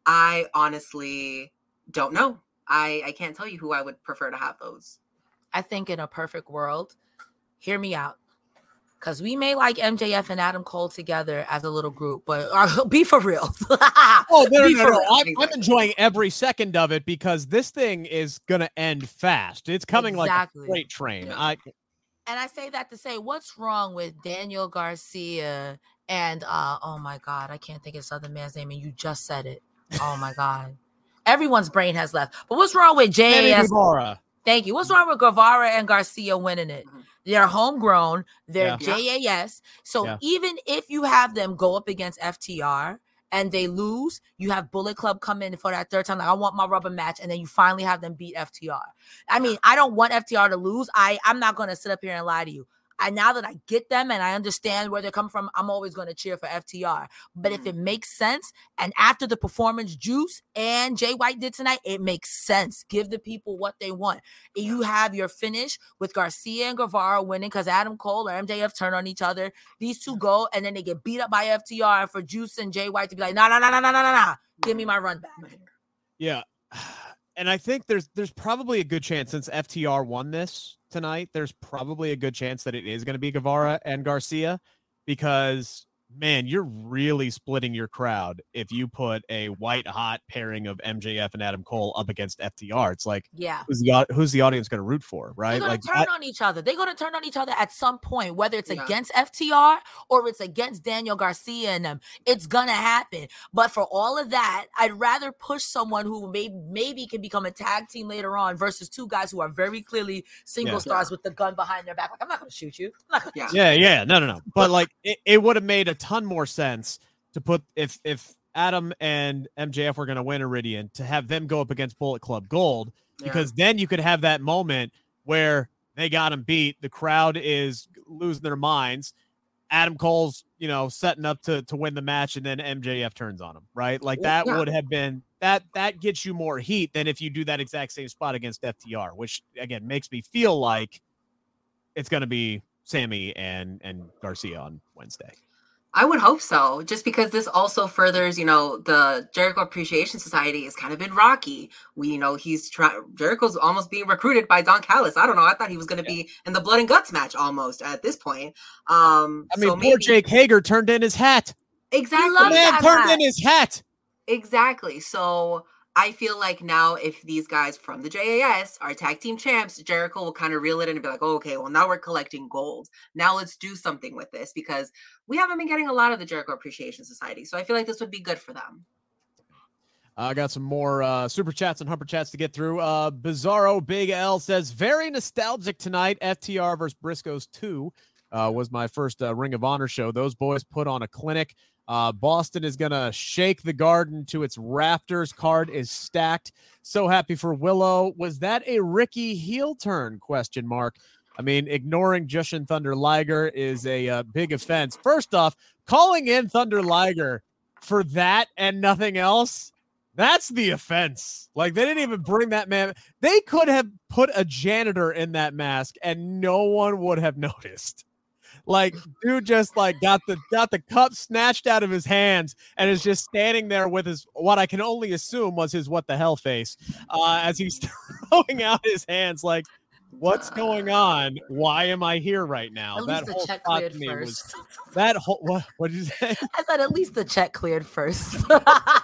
I honestly don't know. I, I can't tell you who I would prefer to have those. I think in a perfect world, hear me out. Because we may like M J F and Adam Cole together as a little group, but uh, be for real. Oh, no, Be no, for no. real. I'm, I'm enjoying every second of it because this thing is going to end fast. It's coming Exactly. like a freight train. Yeah. I, And I say that to say, what's wrong with Daniel Garcia and, uh, oh my God, I can't think of this other man's name, and you just said it. Oh my God. Everyone's brain has left. But what's wrong with J A Sammy S? Guevara. Thank you. What's wrong with Guevara and Garcia winning it? Mhm. They're homegrown. They're Yeah. J A S. So Yeah. even if you have them go up against F T R and they lose, you have Bullet Club come in for that third time. Like, I want my rubber match. And then you finally have them beat F T R. I mean, I don't want F T R to lose. I, I'm not going to sit up here and lie to you. I now that I get them and I understand where they're coming from, I'm always going to cheer for F T R. But if Mhm. it makes sense, and after the performance Juice and Jay White did tonight, it makes sense. Give the people what they want. You have your finish with Garcia and Guevara winning because Adam Cole or M J F turn on each other. These two go and then they get beat up by F T R, and for Juice and Jay White to be like, no, no, no, no, no, no, no, no. Give me my run back. Yeah. And I think there's there's probably a good chance since F T R won this tonight, there's probably a good chance that it is going to be Guevara and Garcia because, man, you're really splitting your crowd if you put a white hot pairing of M J F and Adam Cole up against F T R. It's like, Yeah. who's the, who's the audience going to root for, right? They're gonna Like, turn I- on each other. They're gonna turn on each other at some point, whether it's Yeah. against F T R or it's against Daniel Garcia and them. It's gonna happen. But for all of that, I'd rather push someone who may, maybe can become a tag team later on versus two guys who are very clearly single Yeah. stars with the gun behind their back. Like, I'm not gonna shoot you. I'm not gonna Yeah. Yeah, yeah, no, no, no. But like, it, it would have made a ton more sense to put if if Adam and M J F were going to win Iridian, to have them go up against Bullet Club Gold, because then you could have that moment where they got him beat, the crowd is losing their minds, Adam Cole's, you know, setting up to to win the match, and then M J F turns on him, right? Like that Yeah. would have been that that gets you more heat than if you do that exact same spot against F T R, which again makes me feel like it's going to be Sammy and and Garcia on Wednesday. I would hope so, just because this also furthers, you know, the Jericho Appreciation Society has kind of been rocky. We, you know, he's trying, Jericho's almost being recruited by Don Callis. I don't know. I thought he was going to yeah. be in the Blood and Guts match almost at this point. Um, I mean, so poor maybe, Jake Hager turned in his hat. Exactly. The man turned in his hat. Exactly. So I feel like now if these guys from the J A S are tag team champs, Jericho will kind of reel it in and be like, oh, okay, well, now we're collecting gold. Now let's do something with this, because we haven't been getting a lot of the Jericho Appreciation Society. So I feel like this would be good for them. I got some more uh, super chats and humper chats to get through. Uh, Bizarro Big L says, very nostalgic tonight. F T R versus Briscoes two uh, was my first uh, Ring of Honor show. Those boys put on a clinic. Uh, Boston is going to shake the garden to its rafters. Card is stacked. So happy for Willow. Was that a Ricky heel turn? Question mark. I mean, ignoring Jushin Thunder Liger is a uh, big offense. First off, calling in Thunder Liger for that and nothing else, that's the offense. Like, they didn't even bring that man. They could have put a janitor in that mask and no one would have noticed. Like, dude just like got the got the cup snatched out of his hands and is just standing there with his, what I can only assume was his what the hell face, uh, as he's throwing out his hands like, what's going on? Why am I here right now? At that least whole the check spot cleared to me first. was that whole what what did you say? I thought at least the check cleared first. Yeah,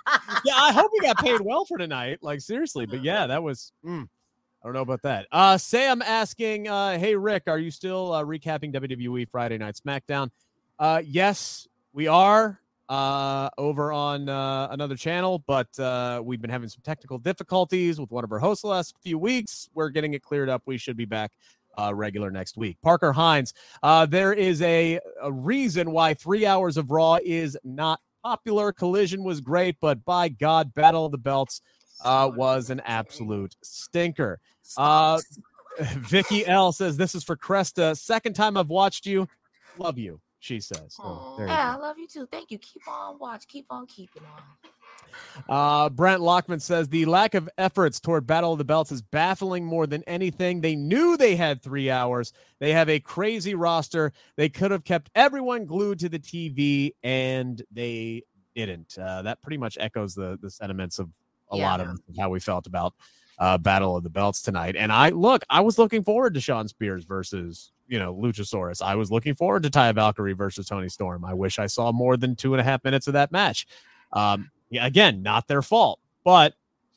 I hope he got paid well for tonight. Like, seriously, but yeah, that was mm. I don't know about that. Uh, Sam asking, uh, hey, Rick, are you still uh, recapping W W E Friday Night SmackDown? Uh, yes, we are uh, over on uh, another channel, but uh, we've been having some technical difficulties with one of our hosts the last few weeks. We're getting it cleared up. We should be back uh, regular next week. Parker Hines, uh, there is a, a reason why three hours of Raw is not popular. Collision was great, but by God, Battle of the Belts uh, was an absolute stinker. Uh, Vicky L says, this is for Cresta. Second time I've watched you. Love you, she says. Oh, yeah, I love you too. Thank you. Keep on watch. Keep on keeping on. Uh, Brent Lockman says, the lack of efforts toward Battle of the Belts is baffling more than anything. They knew they had three hours. They have a crazy roster. They could have kept everyone glued to the T V, and they didn't. Uh, that pretty much echoes the, the sentiments of a yeah. lot of how we felt about Uh, Battle of the Belts tonight. And I look, I was looking forward to Shawn Spears versus, you know, Luchasaurus. I was looking forward to Taya Valkyrie versus Toni Storm. I wish I saw more than two and a half minutes of that match. Um, yeah, again, not their fault, but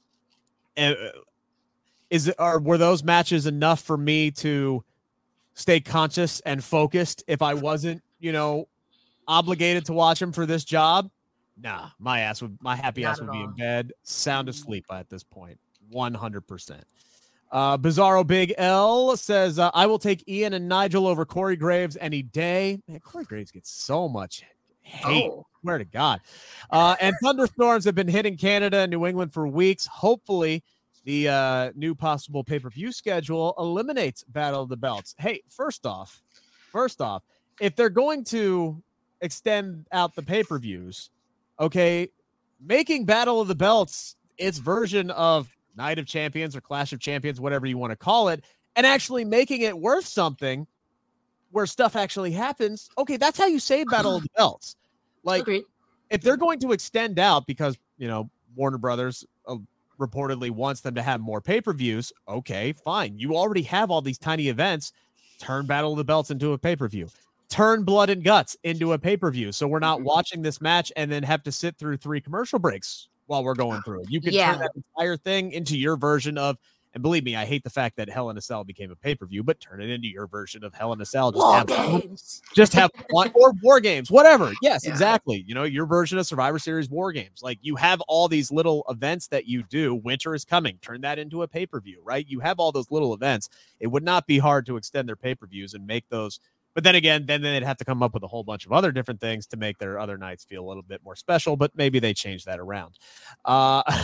uh, is it, or were those matches enough for me to stay conscious and focused if I wasn't, you know, obligated to watch them for this job? Nah, my ass would, my happy not ass would be all. in bed, sound asleep at this point. one hundred percent. Uh, Bizarro Big L says, uh, I will take Ian and Nigel over Corey Graves any day. Man, Corey Graves gets so much hate. Oh. Swear to God. Uh, and thunderstorms have been hitting Canada and New England for weeks. Hopefully, the uh, new possible pay-per-view schedule eliminates Battle of the Belts. Hey, first off, first off, if they're going to extend out the pay-per-views, okay, making Battle of the Belts its version of Night of Champions or Clash of Champions, whatever you want to call it, and actually making it worth something where stuff actually happens. Okay, that's how you save Battle of the Belts. Like, Agreed. If they're going to extend out because, you know, Warner Brothers uh, reportedly wants them to have more pay-per-views, okay, fine. You already have all these tiny events. Turn Battle of the Belts into a pay-per-view. Turn Blood and Guts into a pay-per-view. So we're not watching this match and then have to sit through three commercial breaks while we're going through it. You can yeah. turn that entire thing into your version of, and believe me, I hate the fact that Hell in a Cell became a pay-per-view, but turn it into your version of Hell in a Cell. Just war have games. Just have one or War Games, whatever. Yes, yeah. exactly. You know, your version of Survivor Series War Games. Like, you have all these little events that you do. Winter is coming. Turn that into a pay-per-view, right? You have all those little events. It would not be hard to extend their pay-per-views and make those. But then again, then they'd have to come up with a whole bunch of other different things to make their other nights feel a little bit more special, but maybe they change that around. Uh, I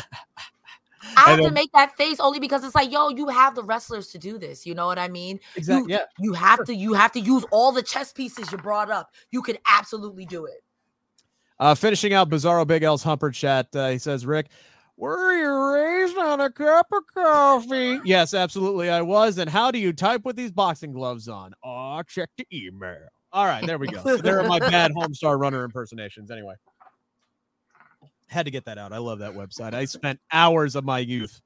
have then, to make that face only because it's like, yo, you have the wrestlers to do this. You know what I mean? Exactly. You, yeah. You have sure. to, you have to use all the chess pieces you brought up. You can absolutely do it. Uh, finishing out Bizarro Big L's Humper chat. Uh, he says, Rick, Were you raised on a cup of coffee? Yes, absolutely, I was. And how do you type with these boxing gloves on? Oh, check the email. All right, there we go. So there are my bad Homestar Runner impersonations. Anyway, had to get that out. I love that website. I spent hours of my youth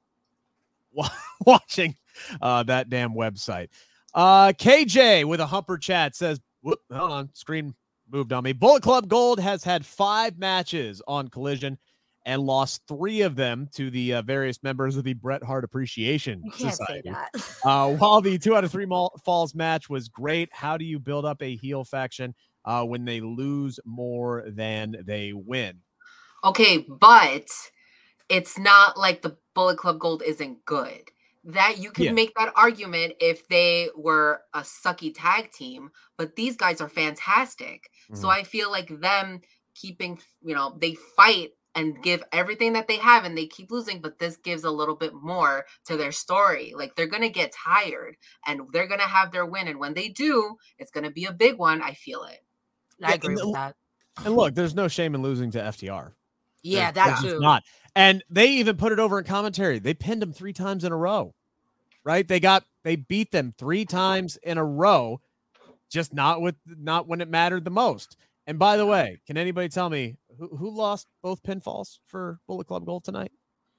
watching uh, that damn website. Uh, K J with a humper chat says, whoop, hold on, screen moved on me. Bullet Club Gold has had five matches on Collision and lost three of them to the uh, various members of the Bret Hart Appreciation You can't Society. say that. uh, while the two out of three mal- falls match was great, how do you build up a heel faction uh, when they lose more than they win? Okay, but it's not like the Bullet Club Gold isn't good. That you can Yeah. make that argument if they were a sucky tag team, but these guys are fantastic. Mhm. So I feel like them keeping, you know, they fight and give everything that they have and they keep losing, but this gives a little bit more to their story. Like they're going to get tired and they're going to have their win. And when they do, it's going to be a big one. I feel it. I Yeah, agree and- with that. And look, there's no shame in losing to F T R. Yeah, There- that there's just too. not. And they even put it over in commentary. They pinned them three times in a row, right? They got, they beat them three times in a row, just not with, not when it mattered the most. And by the way, can anybody tell me who, who lost both pinfalls for Bullet Club Gold tonight?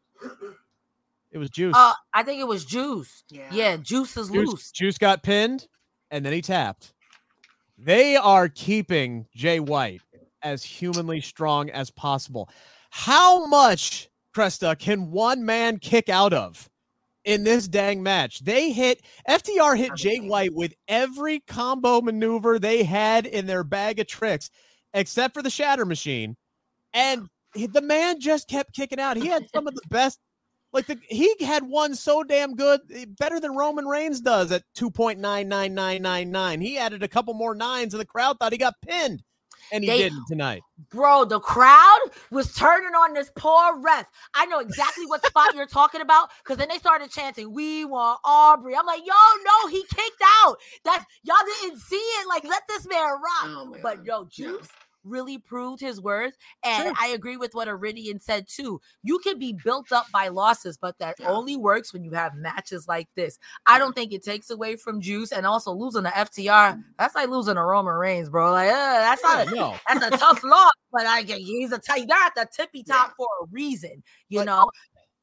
It was Juice. Uh, I think it was Juice. Yeah. Yeah, Juice is Juice, loose. Juice got pinned and then he tapped. They are keeping Jay White as humanly strong as possible. How much, Cresta, can one man kick out of in this dang match? They hit, F T R hit Jay White with every combo maneuver they had in their bag of tricks, except for the Shatter Machine. And he- the man just kept kicking out. He had some of the best, like the, he had one so damn good, better than Roman Reigns does at two point nine nine nine nine nine. He added a couple more nines and the crowd thought he got pinned. And he They- didn't tonight. Bro, the crowd was turning on this poor ref. I know exactly what spot you're talking about because then they started chanting, "We want Aubrey." I'm like, yo, no, he kicked out. That's y'all didn't see it. Like, let this man rock. Oh my But God. yo, Juice really proved his worth. And Sure. I agree with what Iridian said too. You can be built up by losses, but that Yeah. only works when you have matches like this. I don't think it takes away from Juice, and also losing to F T R. That's like losing to Roman Reigns, bro. Like, uh, that's not a, No. that's a tough loss, but I get he's a t- they're at the tippy top for a reason, you But- know.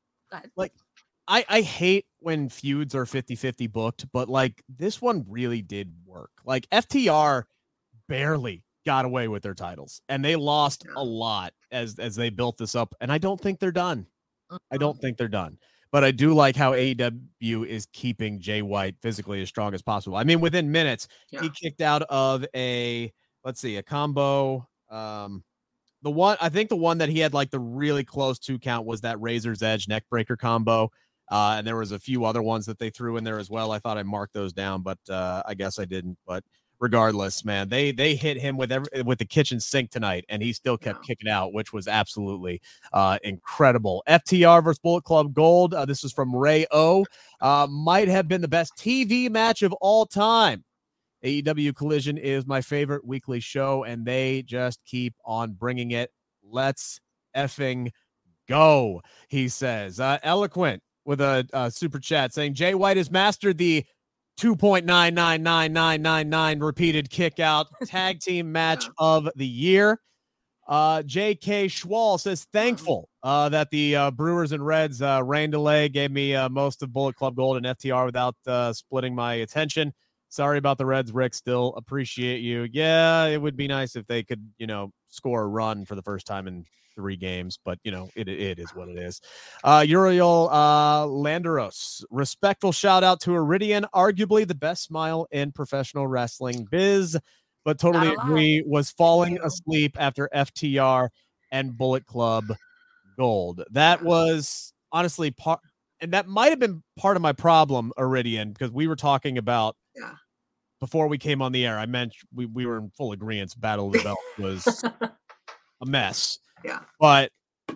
I, I hate when feuds are fifty-fifty booked, but like this one really did work. Like F T R barely got away with their titles and they lost Yeah. a lot as as they built this up. And I don't think they're done. I Mhm. don't think they're done. But I do like how A E W is keeping Jay White physically as strong as possible. I mean, within minutes, Yeah. he kicked out of a, let's see, a combo. Um, the one, I think the one that he had like the really close two count was that Razor's Edge neck breaker combo. Uh, and there was a few other ones that they threw in there as well. I thought I marked those down, but uh, I guess I didn't. But regardless, man, they they hit him with every, with the kitchen sink tonight, and he still kept Yeah. kicking out, which was absolutely uh, incredible. F T R versus Bullet Club Gold. Uh, this is from Ray O. Uh, might have been the best T V match of all time. A E W Collision is my favorite weekly show, and they just keep on bringing it. Let's effing go, he says. Uh, Eloquent with a uh, super chat saying Jay White has mastered the two point nine nine nine nine nine nine repeated kick out tag team match Yeah. of the year. Uh, J K Schwal says thankful uh, that the uh, Brewers and Reds uh, rain delay gave me uh, most of Bullet Club Gold and F T R without uh, splitting my attention. Sorry about the Reds, Rick. Still appreciate you. Yeah, it would be nice if they could, you know, score a run for the first time in three games, but you know, it it is what it is. Uh, Uriel uh, Landeros, respectful shout out to Iridian, arguably the best smile in professional wrestling biz, but totally Not a lie. agree, was falling you. asleep after F T R and Bullet Club Gold. That was honestly part, and that might have been part of my problem, Iridian, because we were talking about Yeah. before we came on the air. I meant we, we were in full agreement. Battle of the Belt was a mess. Yeah. But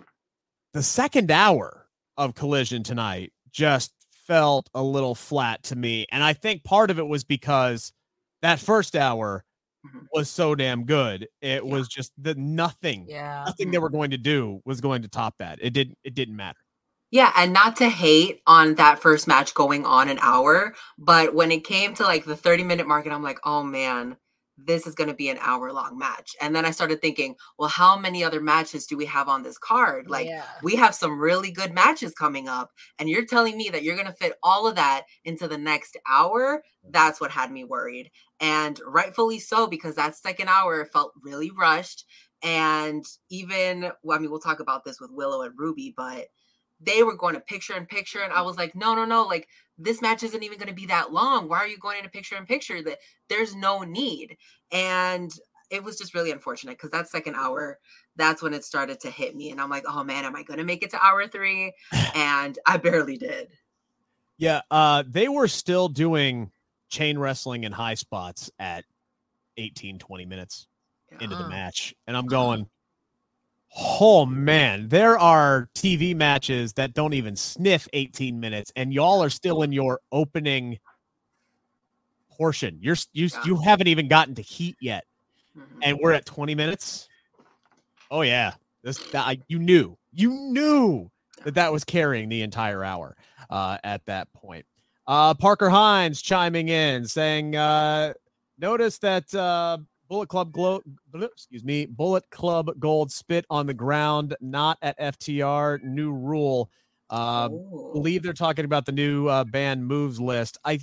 the second hour of Collision tonight just felt a little flat to me. And I think part of it was because that first hour mm-hmm. was so damn good. It yeah. was just the nothing, yeah. nothing they were going to do was going to top that. It didn't, it didn't matter. Yeah, and not to hate on that first match going on an hour, but when it came to like the thirty minute mark, and I'm like, oh man, this is going to be an hour long match. And then I started thinking, well, how many other matches do we have on this card? Like yeah. we have some really good matches coming up, and you're telling me that you're going to fit all of that into the next hour. That's what had me worried. And rightfully so, because that second hour felt really rushed. And even, well, I mean, we'll talk about this with Willow and Ruby, but they were going to picture in picture. And I was like, no, no, no. Like this match isn't even going to be that long. Why are you going into picture in picture? That there's no need. And it was just really unfortunate because that second hour, that's when it started to hit me. And I'm like, oh man, am I going to make it to hour three? And I barely did. Yeah. Uh, they were still doing chain wrestling in high spots at eighteen, twenty minutes yeah. into the match. And I'm going, oh man, there are T V matches that don't even sniff eighteen minutes, and y'all are still in your opening portion. You're you yeah. you haven't even gotten to heat yet, mm-hmm. and we're at twenty minutes. Oh yeah, this that, you knew you knew that that was carrying the entire hour uh, at that point. Uh, Parker Hines chiming in saying, uh, "Notice that." Uh, Bullet Club Glo- excuse me, Bullet Club Gold spit on the ground, not at F T R. New rule. Uh, believe they're talking about the new uh, band moves list. I,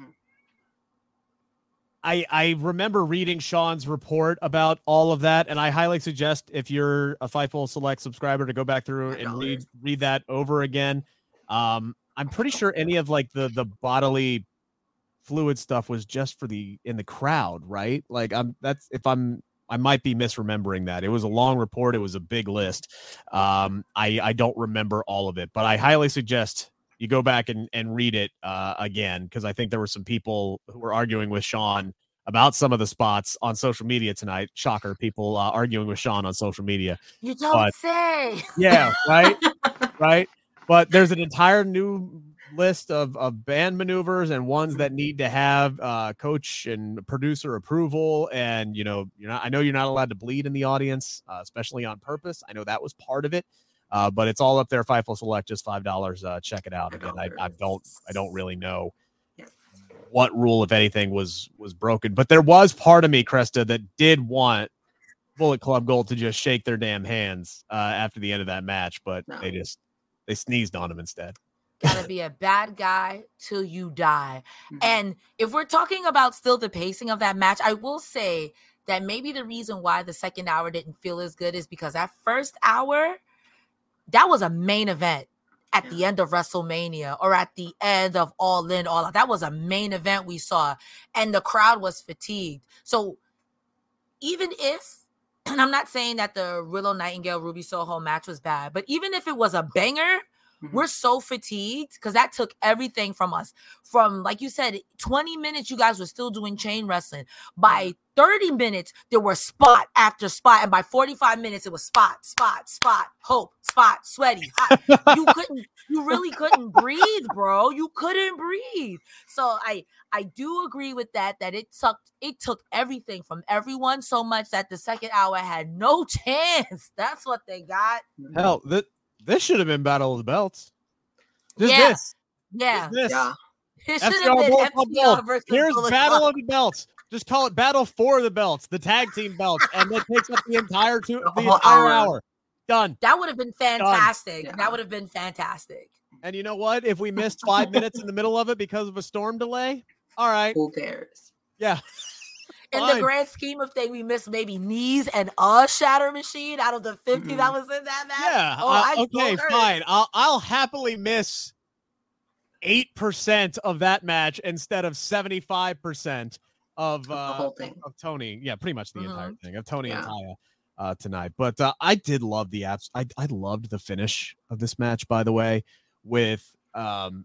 I, I remember reading Sean's report about all of that, and I highly suggest if you're a Fightful Select subscriber to go back through and read read that over again. Um, I'm pretty sure any of like the the bodily fluid stuff was just for the in the crowd, right? Like I'm that's if I'm I might be misremembering that. It was a long report, it was a big list. um I I don't remember all of it, but I highly suggest you go back and, and read it uh again, because I think there were some people who were arguing with Sean about some of the spots on social media tonight. Shocker, people uh, arguing with Sean on social media. You don't but, say. Yeah, right. Right. But there's an entire new list of, of band maneuvers and ones that need to have uh, coach and producer approval. And, you know, you're not, I know you're not allowed to bleed in the audience, uh, especially on purpose. I know that was part of it, uh, but it's all up there. Fightful Select, just five dollars. Uh, check it out. Again, I, I don't, I don't really know what rule, if anything, was, was broken, but there was part of me, Cresta, that did want Bullet Club Gold to just shake their damn hands uh, after the end of that match, but no. they just, they sneezed on him instead. Gotta be a bad guy till you die. Mm-hmm. And if we're talking about still the pacing of that match, I will say that maybe the reason why the second hour didn't feel as good is because that first hour, that was a main event at the end of WrestleMania or at the end of All In, All Out. That was a main event we saw, and the crowd was fatigued. So even if, and I'm not saying that the Willow Nightingale Ruby Soho match was bad, but even if it was a banger, mm-hmm. we're so fatigued because that took everything from us. From, like you said, twenty minutes, you guys were still doing chain wrestling. By thirty minutes, there were spot after spot. And by forty-five minutes, it was spot, spot, spot, hope, spot, sweaty. Hot. You couldn't, you really couldn't breathe, bro. You couldn't breathe. So I, I do agree with that, that it took, it took everything from everyone so much that the second hour had no chance. That's what they got. Hell, that this should have been Battle of the Belts. Just yeah. this. Yeah. Just this. Yeah. It should have been F T R versus Here's Bullet Battle Club. of the Belts. Just call it Battle for the Belts, the tag team belts, and that takes up the entire two, the, the entire hour. hour. Done. That would have been fantastic. Yeah. That would have been fantastic. And you know what? If we missed five minutes in the middle of it because of a storm delay, all right. Who cares? Yeah. In Fine. the grand scheme of things, we missed maybe knees and a shatter machine out of the fifty mm-hmm. that was in that match. Yeah. Oh, uh, okay, fine. I'll I'll happily miss eight percent of that match instead of seventy-five percent of uh, the whole thing. of Tony. Yeah, pretty much the mm-hmm. entire thing of Tony yeah. and Taya uh, tonight. But uh, I did love the apps. I I loved the finish of this match, by the way, with um.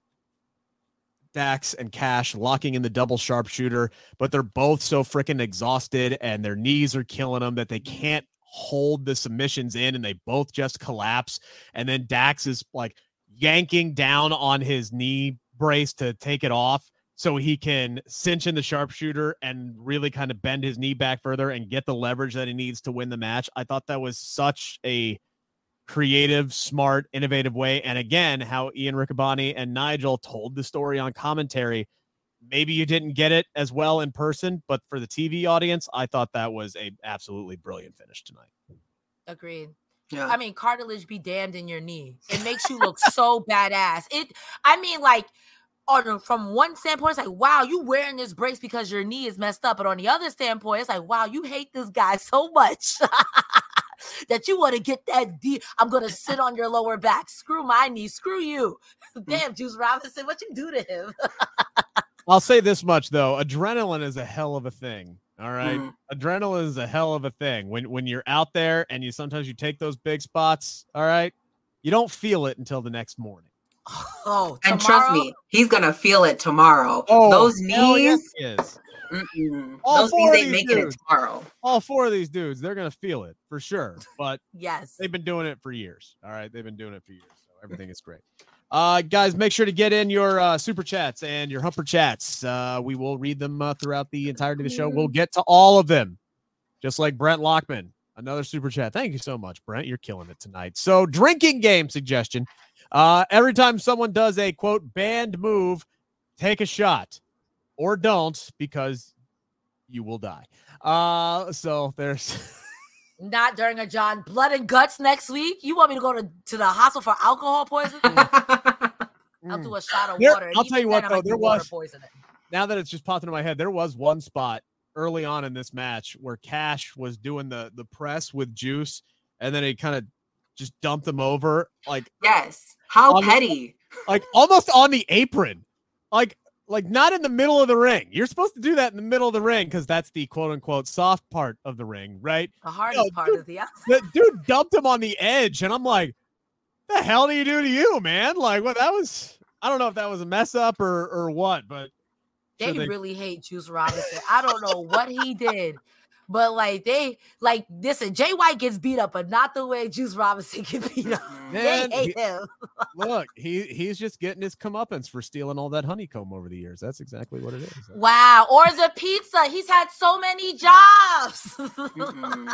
Dax and Cash locking in the double sharpshooter, but they're both so freaking exhausted and their knees are killing them that they can't hold the submissions in, and they both just collapse. And then Dax is like yanking down on his knee brace to take it off, so he can cinch in the sharpshooter and really kind of bend his knee back further and get the leverage that he needs to win the match. I thought that was such a creative, smart, innovative way. And again, how Ian Riccaboni and Nigel told the story on commentary. Maybe you didn't get it as well in person, but for the T V audience, I thought that was a absolutely brilliant finish tonight. Agreed. Yeah. I mean, cartilage be damned in your knee. It makes you look so badass. It, I mean, like, on from one standpoint, it's like, wow, you wearing this brace because your knee is messed up. But on the other standpoint, it's like, wow, you hate this guy so much that you want to get that deep. I'm going to sit on your lower back. Screw my knee. Screw you. Damn, Juice Robinson, what you do to him? I'll say this much, though. Adrenaline is a hell of a thing. All right. Mm. Adrenaline is a hell of a thing. When when you're out there and you sometimes you take those big spots, all right, you don't feel it until the next morning. Oh, and trust me, he's gonna feel it tomorrow. Oh, those knees, yes, All those knees ain't making dudes, it tomorrow. All four of these dudes, they're gonna feel it for sure. But yes, they've been doing it for years. All right, they've been doing it for years, so everything is great. Uh, guys, make sure to get in your uh, super chats and your humper chats. Uh, we will read them uh, throughout the entirety of the show. We'll get to all of them, just like Brent Lockman. Another super chat. Thank you so much, Brent. You're killing it tonight. So, drinking game suggestion. Uh, every time someone does a, quote, banned move, take a shot. Or don't, because you will die. Uh, so, there's... Not during a John Blood and Guts next week. You want me to go to, to the hospital for alcohol poisoning? I'll do a shot of there, water. I'll tell you what, though, there was, poisoning. Now that it's just popped into my head, there was one spot early on in this match where Cash was doing the, the press with Juice, and then he kind of just dumped him over. Like, yes. How petty. The, like, almost on the apron. Like, Like, not in the middle of the ring. You're supposed to do that in the middle of the ring because that's the quote-unquote soft part of the ring, right? The hardest Yo, part dude, is the outside. The dude dumped him on the edge, and I'm like, the hell do you do to you, man? Like, well, that was, I don't know if that was a mess up or or what, but. They, they really hate Juice Robinson. I don't know what he did, but, like, they, like, listen, Jay White gets beat up, but not the way Juice Robinson get beat up. Man, they hate he, him. Look, he he's just getting his comeuppance for stealing all that honeycomb over the years. That's exactly what it is. Wow. Or the pizza. He's had so many jobs. Mm-hmm.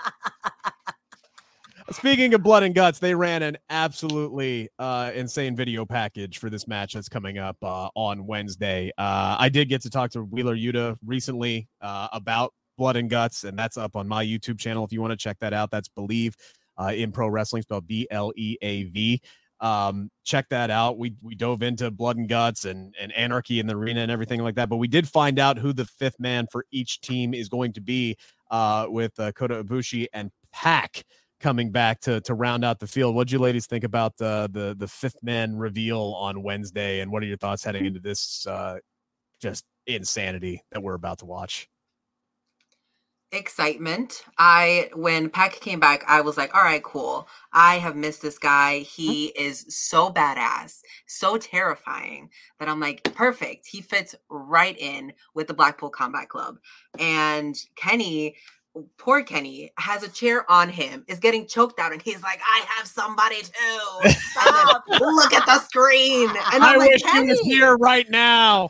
Speaking of blood and guts, they ran an absolutely uh, insane video package for this match that's coming up uh, on Wednesday. Uh, I did get to talk to Wheeler Yuta recently uh, about Blood and Guts, and that's up on my YouTube channel if you want to check that out. That's Believe uh, in Pro Wrestling, spelled B L E A V. Um, check that out. We we dove into Blood and Guts and, and Anarchy in the Arena and everything like that, but we did find out who the fifth man for each team is going to be uh, with uh, Kota Ibushi and Pac coming back to to round out the field. What'd you ladies think about uh, the the fifth man reveal on Wednesday, and what are your thoughts heading into this uh, just insanity that we're about to watch? Excitement. I when Pac came back, I was like, all right, cool. I have missed this guy. He is so badass, so terrifying that I'm like, perfect. He fits right in with the Blackpool Combat Club. And Kenny, poor Kenny, has a chair on him, is getting choked out, and he's like, I have somebody too. And then, look at the screen. And I'm I like, wish Kenny. he was here right now.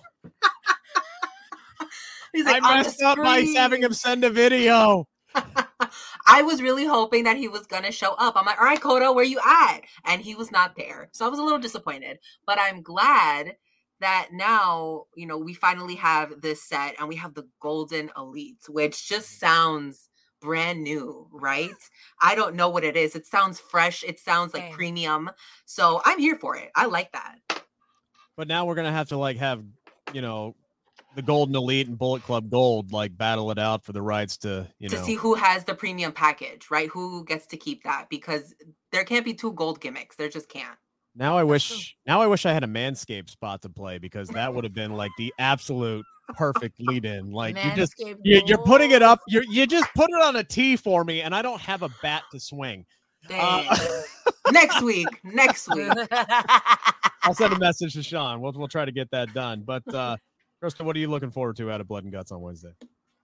Like, I messed up by having him send a video. I was really hoping that he was going to show up. I'm like, all right, Kota, where you at? And he was not there. So I was a little disappointed. But I'm glad that now, you know, we finally have this set and we have the Golden Elite, which just sounds brand new, right? I don't know what it is. It sounds fresh. It sounds like okay. premium. So I'm here for it. I like that. But now we're going to have to, like, have, you know, the Golden Elite and Bullet Club Gold, like, battle it out for the rights to, you know. To see who has the premium package, right? Who gets to keep that? Because there can't be two gold gimmicks. There just can't. Now I wish, now I wish I had a Manscaped spot to play, because that would have been, like, the absolute perfect lead in. Like, you just, you, you're putting it up. You you just put it on a tee for me, and I don't have a bat to swing. Uh, next week, next week. I'll send a message to Sean. We'll we'll try to get that done. But uh, Krista, what are you looking forward to out of Blood and Guts on Wednesday?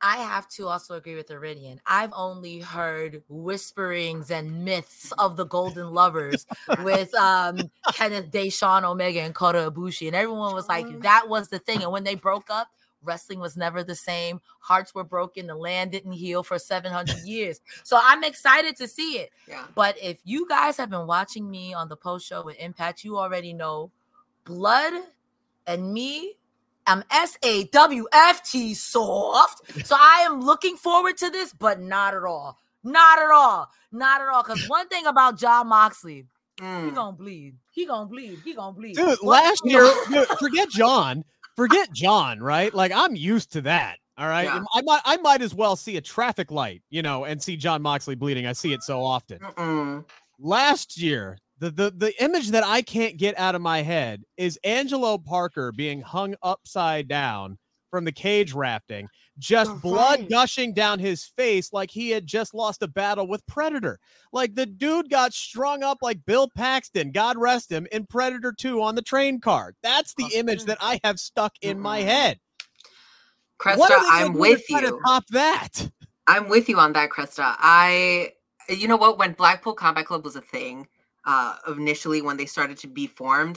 I have to also agree with Iridian. I've only heard whisperings and myths of the Golden Lovers with um, Kenneth Deshawn Omega and Kota Ibushi. And everyone was like, that was the thing. And when they broke up, wrestling was never the same. Hearts were broken. The land didn't heal for seven hundred years. So I'm excited to see it. Yeah. But if you guys have been watching me on the post show with Impact, you already know Blood and me, I'm S A W F T soft. So I am looking forward to this, but not at all. Not at all. Not at all. Because one thing about Jon Moxley, mm. he gonna bleed. He gonna bleed. He gonna bleed. Dude, what? last year, dude, forget John. Forget John, right? Like, I'm used to that. All right. Yeah. I might I might as well see a traffic light, you know, and see Jon Moxley bleeding. I see it so often. Mm-mm. Last year, The, the the image that I can't get out of my head is Angelo Parker being hung upside down from the cage rafting, just oh, blood right. gushing down his face like he had just lost a battle with Predator. Like the dude got strung up like Bill Paxton, God rest him, in Predator two on the train car. That's the image that I have stuck in my head. Cresta, I'm with you. To top that. I'm with you on that, Cresta. I, you know what? When Blackpool Combat Club was a thing, Uh, initially when they started to be formed,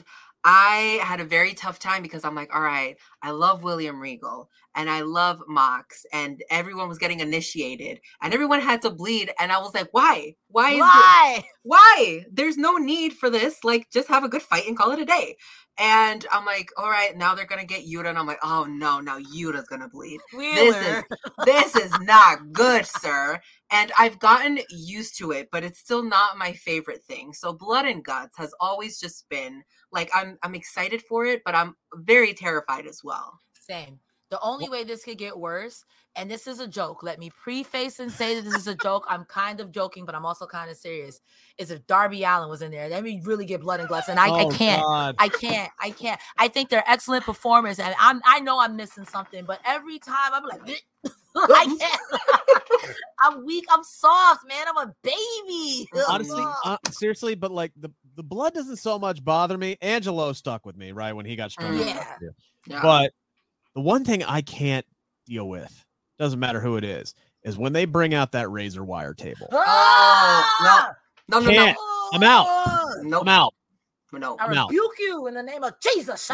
I had a very tough time because I'm like, all right, I love William Regal and I love Mox and everyone was getting initiated and everyone had to bleed. And I was like, why? Why? Is why? This? Why? There's no need for this. Like, just have a good fight and call it a day. And I'm like, all right, now they're going to get Yuta. And I'm like, oh no, now Yuta's going to bleed. Wheeler. This is, this is not good, sir. And I've gotten used to it, but it's still not my favorite thing. So Blood and Guts has always just been like, I'm, I'm excited for it, but I'm very terrified as well. Same. The only way this could get worse, and this is a joke, let me preface and say that this is a joke. I'm kind of joking, but I'm also kind of serious, is if Darby Allin was in there, then we really get blood and guts. And I, oh, I can't, God. I can't, I can't. I think they're excellent performers, and I'm, I know I'm missing something, but every time I'm like, I can't. I'm weak. I'm soft, man. I'm a baby. Honestly, uh, seriously, but like the, the blood doesn't so much bother me. Angelo stuck with me, right, when he got strung. Yeah. yeah. But the one thing I can't deal with, doesn't matter who it is, is when they bring out that razor wire table. Oh, no, no, no, can't. no. I'm out. Nope. I'm out. No. I I'm rebuke out. you in the name of Jesus.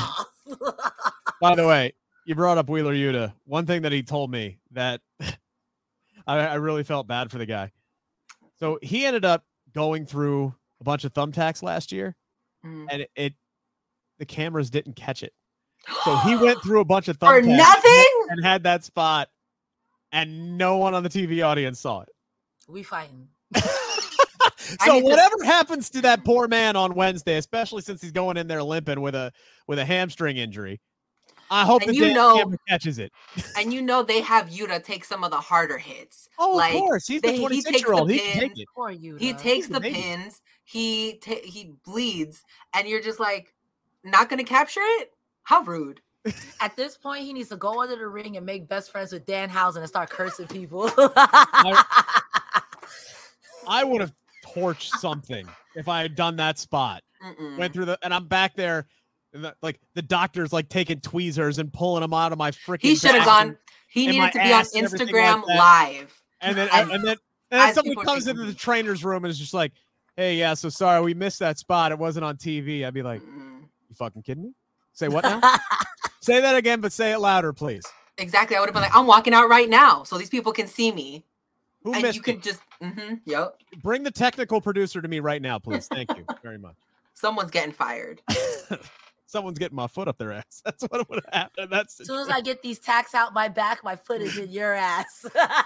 By the way, you brought up Wheeler Yuta. One thing that he told me that I, I really felt bad for the guy. So he ended up going through a bunch of thumbtacks last year, mm. and it, it the cameras didn't catch it. So he went through a bunch of thumbtacks for nothing and, and had that spot, and no one on the T V audience saw it. We fighting. So whatever to... happens to that poor man on Wednesday, especially since he's going in there limping with a with a hamstring injury, I hope and the you know, camera catches it. And you know they have Yuta take some of the harder hits. Oh, like, of course, he's the twenty-six year old. He can take it. Poor Yuta. He takes the pins. He ta- he bleeds, and you're just like, not going to capture it? How rude. At this point, he needs to go under the ring and make best friends with Danhausen and start cursing people. I, I would have torched something if I had done that spot. Mm-mm. Went through the, and I'm back there, and the, like the doctor's like taking tweezers and pulling them out of my freaking. He should have gone. He needed to be on Instagram like live. And then, and, and then, and then somebody comes into the trainer's room and is just like, "Hey, yeah, so sorry, we missed that spot. It wasn't on T V." I'd be like, mm. "You fucking kidding me? Say what now?" Say that again, but say it louder, please. Exactly. I would have been like, I'm walking out right now so these people can see me. Who and missed you can it? just, mm-hmm, yep. Bring the technical producer to me right now, please. Thank you very much. Someone's getting fired. Someone's getting my foot up their ass. That's what would have happened. That's as soon as I get these tacks out my back, my foot is in your ass.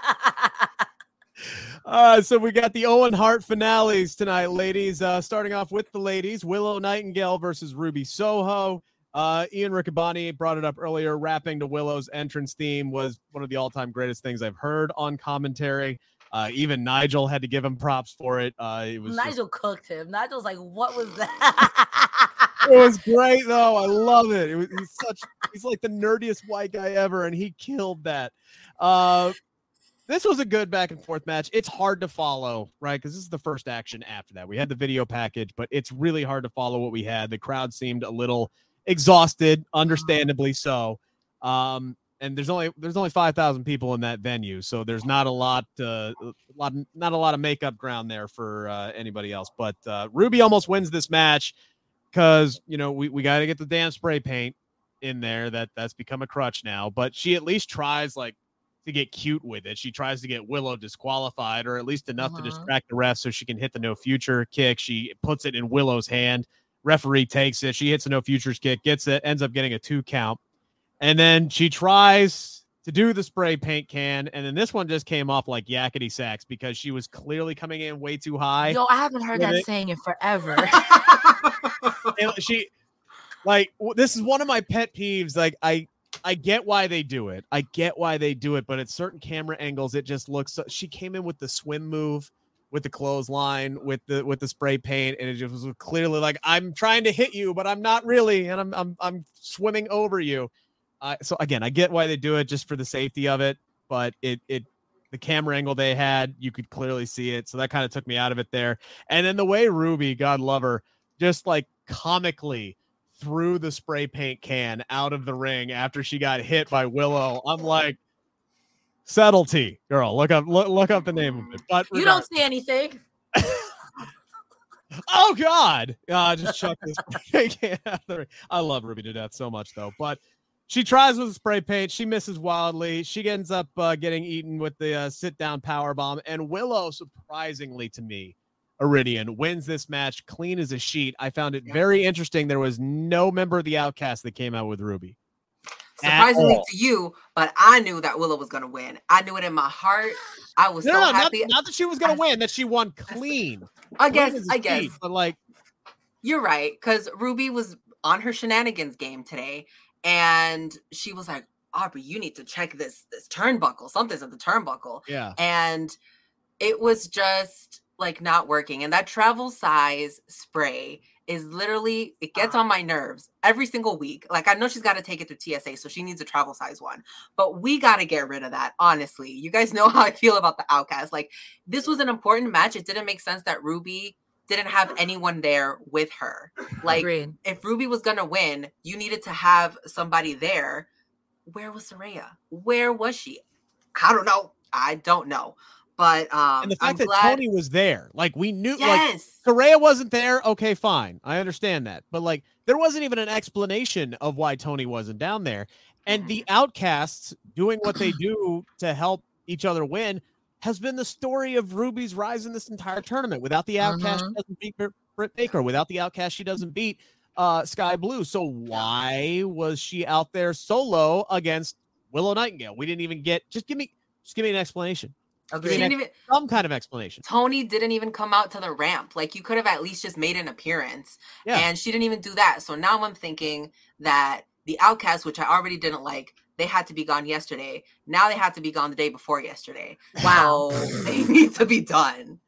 uh, so we got the Owen Hart finales tonight, ladies. Uh, starting off with the ladies, Willow Nightingale versus Ruby Soho. Uh, Ian Riccaboni brought it up earlier. Rapping to Willow's entrance theme was one of the all-time greatest things I've heard on commentary. Uh, even Nigel had to give him props for it. Uh, it was Nigel just... cooked him. Nigel's like, "What was that?" It was great, though. I love it. It was he's such. He's like the nerdiest white guy ever, and he killed that. Uh, this was a good back and forth match. It's hard to follow, right? Because this is the first action after that. We had the video package, but it's really hard to follow what we had. The crowd seemed a little exhausted, understandably so. Um, and there's only there's only five thousand people in that venue, so there's not a lot, uh, a lot, not a lot of makeup ground there for uh, anybody else. But uh, Ruby almost wins this match because you know we we got to get the damn spray paint in there. That that's become a crutch now, but she at least tries like to get cute with it. She tries to get Willow disqualified, or at least enough uh-huh. to distract the ref so she can hit the no future kick. She puts it in Willow's hand. Referee takes it. She hits a no futures kick, gets it, ends up getting a two count. And then she tries to do the spray paint can. And then this one just came off like yakety sax because she was clearly coming in way too high. Yo, I haven't heard that it. saying in forever. she like, this is one of my pet peeves. Like I, I get why they do it. I get why they do it, but at certain camera angles, it just looks. So, she came in with the swim move, with the clothesline, with the with the spray paint, and it just was clearly like I'm trying to hit you, but I'm not really, and I'm I'm I'm swimming over you. Uh, so again, I get why they do it, just for the safety of it, but it it the camera angle they had, you could clearly see it, so that kind of took me out of it there. And then the way Ruby, God love her, just like comically threw the spray paint can out of the ring after she got hit by Willow. I'm like, subtlety, girl. Look up, look, look up the name of it. But you don't see anything. Oh God! Uh, just chuck this spray can out of the ring. I love Ruby to death so much, though. But she tries with the spray paint. She misses wildly. She ends up uh, getting eaten with the uh, sit-down power bomb. And Willow, surprisingly to me, Iridian, wins this match clean as a sheet. I found it very interesting. There was no member of the Outcast that came out with Ruby. Surprisingly to you, but I knew that Willow was going to win. I knew it in my heart. I was no, so no, happy. Not, not that she was going to win, that she won clean. I guess, clean I guess. Sheet, but like, you're right, because Ruby was on her shenanigans game today, and she was like, Aubrey, you need to check this this turnbuckle. Something's at the turnbuckle. Yeah. And it was just like not working. And that travel size spray is literally, it gets on my nerves every single week. Like I know she's got to take it through T S A, so she needs a travel size one. But we got to get rid of that, honestly. You guys know how I feel about the Outcast. Like this was an important match. It didn't make sense that Ruby didn't have anyone there with her. Like Agreed. If Ruby was going to win, you needed to have somebody there. Where was Saraya? Where was she? I don't know. I don't know. But um, and the fact I'm that glad... Tony was there, like we knew, yes. like Saraya wasn't there. Okay, fine, I understand that, but like there wasn't even an explanation of why Tony wasn't down there. And the Outcasts doing what they do to help each other win has been the story of Ruby's rise in this entire tournament. Without the Outcast, uh-huh. she doesn't beat Britt Baker. Without the Outcast, she doesn't beat uh, Sky Blue. So why was she out there solo against Willow Nightingale? We didn't even get. Just give me, just give me an explanation. Okay. She didn't even, some kind of explanation. Tony didn't even come out to the ramp. Like you could have at least just made an appearance. Yeah. And she didn't even do that. So now I'm thinking that the Outcasts, which I already didn't like, they had to be gone yesterday. Now they had to be gone the day before yesterday. Wow. So they need to be done.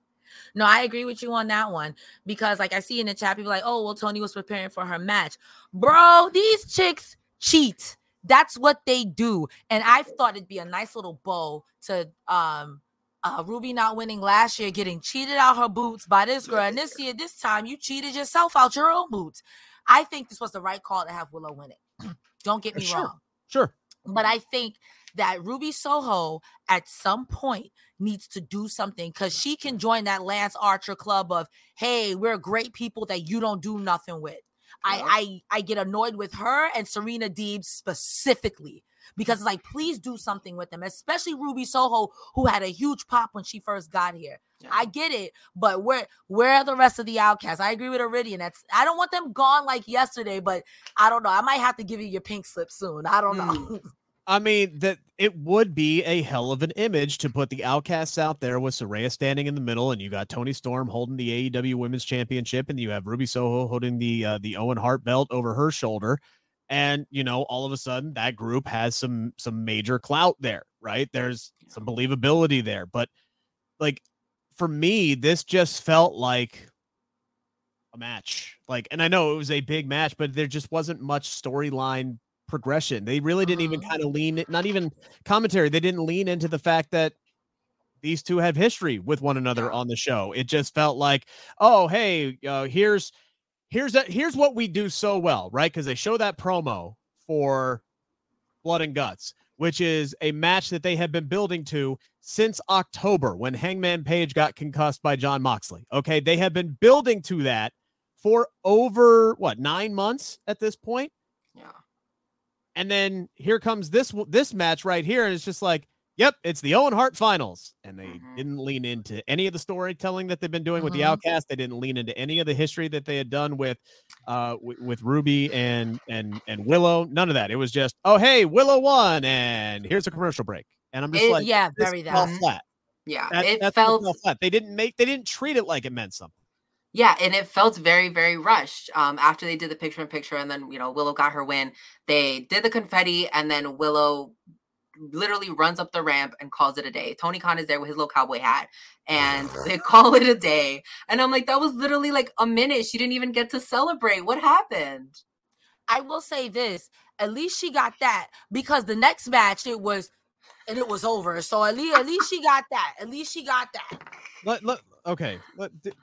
No, I agree with you on that one. Because like I see in the chat, people like, oh, well, Tony was preparing for her match. Bro, these chicks cheat. That's what they do. And I thought it'd be a nice little bow to um uh Ruby not winning last year, getting cheated out her boots by this girl. And this year, this time you cheated yourself out your own boots. I think this was the right call to have Willow win it. Don't get me sure. wrong. Sure. But I think that Ruby Soho at some point needs to do something because she can join that Lance Archer club of, hey, we're great people that you don't do nothing with. I, I I get annoyed with her and Serena Deeb specifically because it's like, please do something with them, especially Ruby Soho, who had a huge pop when she first got here. Yeah. I get it, but where where are the rest of the Outcasts? I agree with Iridian. That's I don't want them gone like yesterday, but I don't know. I might have to give you your pink slip soon. I don't know. Mm. I mean, that it would be a hell of an image to put the Outcasts out there with Saraya standing in the middle, and you got Toni Storm holding the A E W Women's Championship, and you have Ruby Soho holding the uh, the Owen Hart belt over her shoulder, and you know, all of a sudden that group has some some major clout there, right? There's some believability there, but like for me, this just felt like a match. Like, and I know it was a big match, but there just wasn't much storyline progression. They really didn't even kind of lean, not even commentary. They didn't lean into the fact that these two have history with one another on the show. It just felt like, oh, hey, uh, here's, here's that, here's what we do so well, right? Because they show that promo for Blood and Guts, which is a match that they have been building to since October when Hangman Page got concussed by Jon Moxley. Okay, they have been building to that for over, what, nine months at this point? Yeah. And then here comes this this match right here, and it's just like, yep, it's the Owen Hart Finals. And they mm-hmm. didn't lean into any of the storytelling that they've been doing mm-hmm. with the Outcast. They didn't lean into any of the history that they had done with uh with, with Ruby and and and Willow. None of that. It was just, oh, hey, Willow won, and here's a commercial break. And I'm just it, like, yeah, very that. flat. Yeah, that, it that's felt flat. They didn't make they didn't treat it like it meant something. Yeah, and it felt very, very rushed. Um, after they did the picture in picture, and then you know Willow got her win. They did the confetti, and then Willow literally runs up the ramp and calls it a day. Tony Khan is there with his little cowboy hat, and they call it a day. And I'm like, that was literally like a minute. She didn't even get to celebrate. What happened? I will say this: at least she got that, because the next match it was, and it was over. So at least, at least she got that. At least she got that. Let, let, okay. Let, did,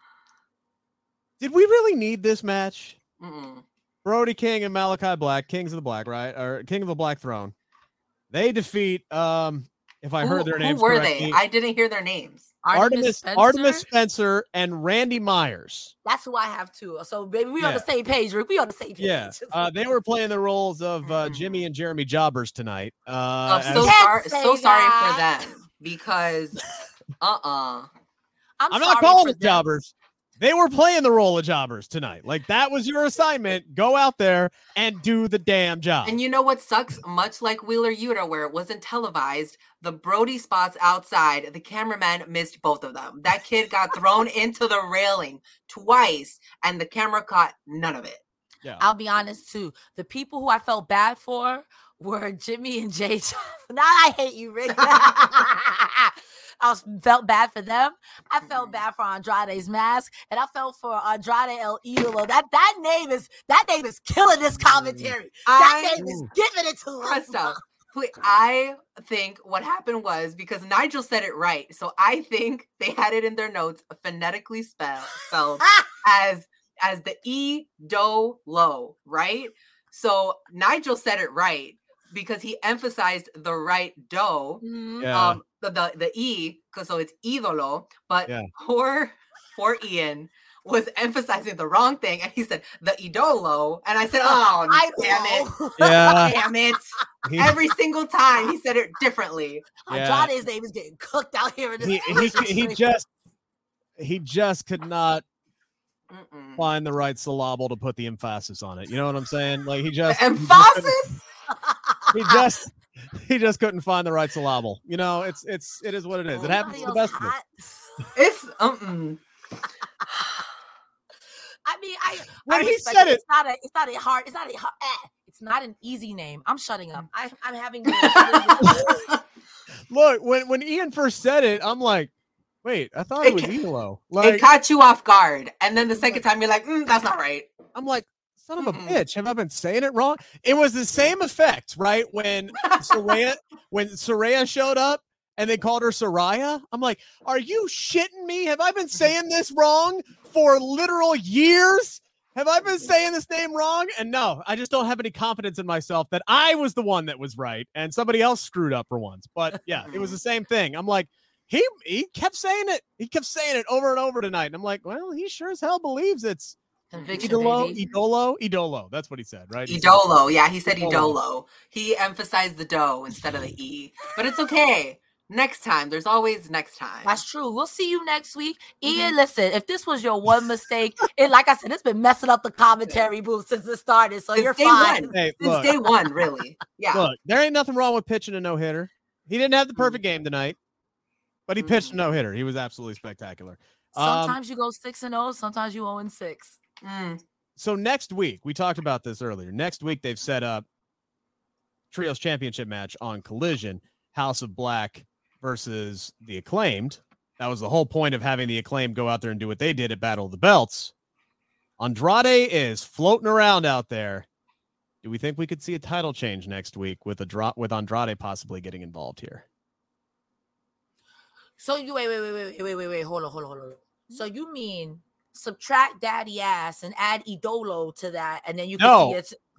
did we really need this match? Mm-mm. Brody King and Malachi Black, Kings of the Black, right? Or King of the Black Throne. They defeat, um, if I who, heard their names who were correctly, they? I didn't hear their names. Artemis, Artemis Spencer? Artemis Spencer and Randy Myers. That's who I have too. So baby, we yeah. on the same page, Rick. We on the same page. Yeah, uh, they were playing the roles of uh, Jimmy and Jeremy Jobbers tonight. Uh, I'm so sorry, so sorry for them because, uh, uh-uh. uh, I'm, I'm not calling them jobbers. They were playing the role of jobbers tonight. Like, that was your assignment. Go out there and do the damn job. And you know what sucks? Much like Wheeler Yuta, where it wasn't televised, the Brody spots outside, the cameraman missed both of them. That kid got thrown into the railing twice, and the camera caught none of it. Yeah. I'll be honest, too. The people who I felt bad for were Jimmy and Jay. Now I hate you, Rick. I was, felt bad for them. I felt bad for Andrade's mask, and I felt for Andrade El Idolo. That that name is that name is killing this commentary. That I, name is giving it to us. I think what happened was because Nigel said it right, so I think they had it in their notes phonetically spelled, spelled as as the E do lo, right? So Nigel said it right because he emphasized the right do. Yeah. Um, the, the the E, because so it's idolo, but yeah. poor poor Ian was emphasizing the wrong thing, and he said the idolo, and I said, "Oh, I damn it, yeah. damn it!" He, Every single time he said it differently. Yeah. Andrade's name is getting cooked out here in this. He, he, he just he just could not Mm-mm. find the right syllable to put the emphasis on it. You know what I'm saying? Like he just the emphasis. He just. He just couldn't find the right syllable. You know, it's it's it is what it is. It happens to the best of us. It's um. I mean, I when I he said it, it's not a it's not a hard it's not a hard, eh, it's not an easy name. I'm shutting up. I, I'm having. Look, when when Ian first said it, I'm like, wait, I thought it, it was Idolo. Like, it caught you off guard, and then the second time you're like, mm, that's not right. I'm like. Son of a bitch, have I been saying it wrong? It was the same effect, right? When Saraya, when Saraya showed up and they called her Saraya, I'm like, are you shitting me? Have I been saying this wrong for literal years? Have I been saying this name wrong? And no, I just don't have any confidence in myself that I was the one that was right and somebody else screwed up for once. But yeah, it was the same thing. I'm like, he he kept saying it. He kept saying it over and over tonight. And I'm like, well, he sure as hell believes it's Conviction, Idolo, baby. Idolo, Idolo. That's what he said, right? He Idolo. said, yeah, he said Idolo. Idolo. He emphasized the dough instead of the E. But it's okay. Next time. There's always next time. That's true. We'll see you next week. Mm-hmm. Ian, listen, if this was your one mistake, and like I said, it's been messing up the commentary booth since it started, so Since you're day fine. One. Hey, Since look, day one, really. Yeah. Look, there ain't nothing wrong with pitching a no-hitter. He didn't have the perfect game tonight, but he pitched mm-hmm. a no-hitter. He was absolutely spectacular. Sometimes um, you go six and oh, sometimes you oh and six. Mm. So next week, we talked about this earlier. Next week, they've set up Trios Championship match on Collision, House of Black versus the Acclaimed. That was the whole point of having the Acclaimed go out there and do what they did at Battle of the Belts. Andrade is floating around out there. Do we think we could see a title change next week with a drop with Andrade possibly getting involved here? So you wait, wait, wait, wait, wait, wait, wait, hold on, hold on, hold on. So you mean subtract Daddy Ass and add Idolo to that, and then you can no. see it.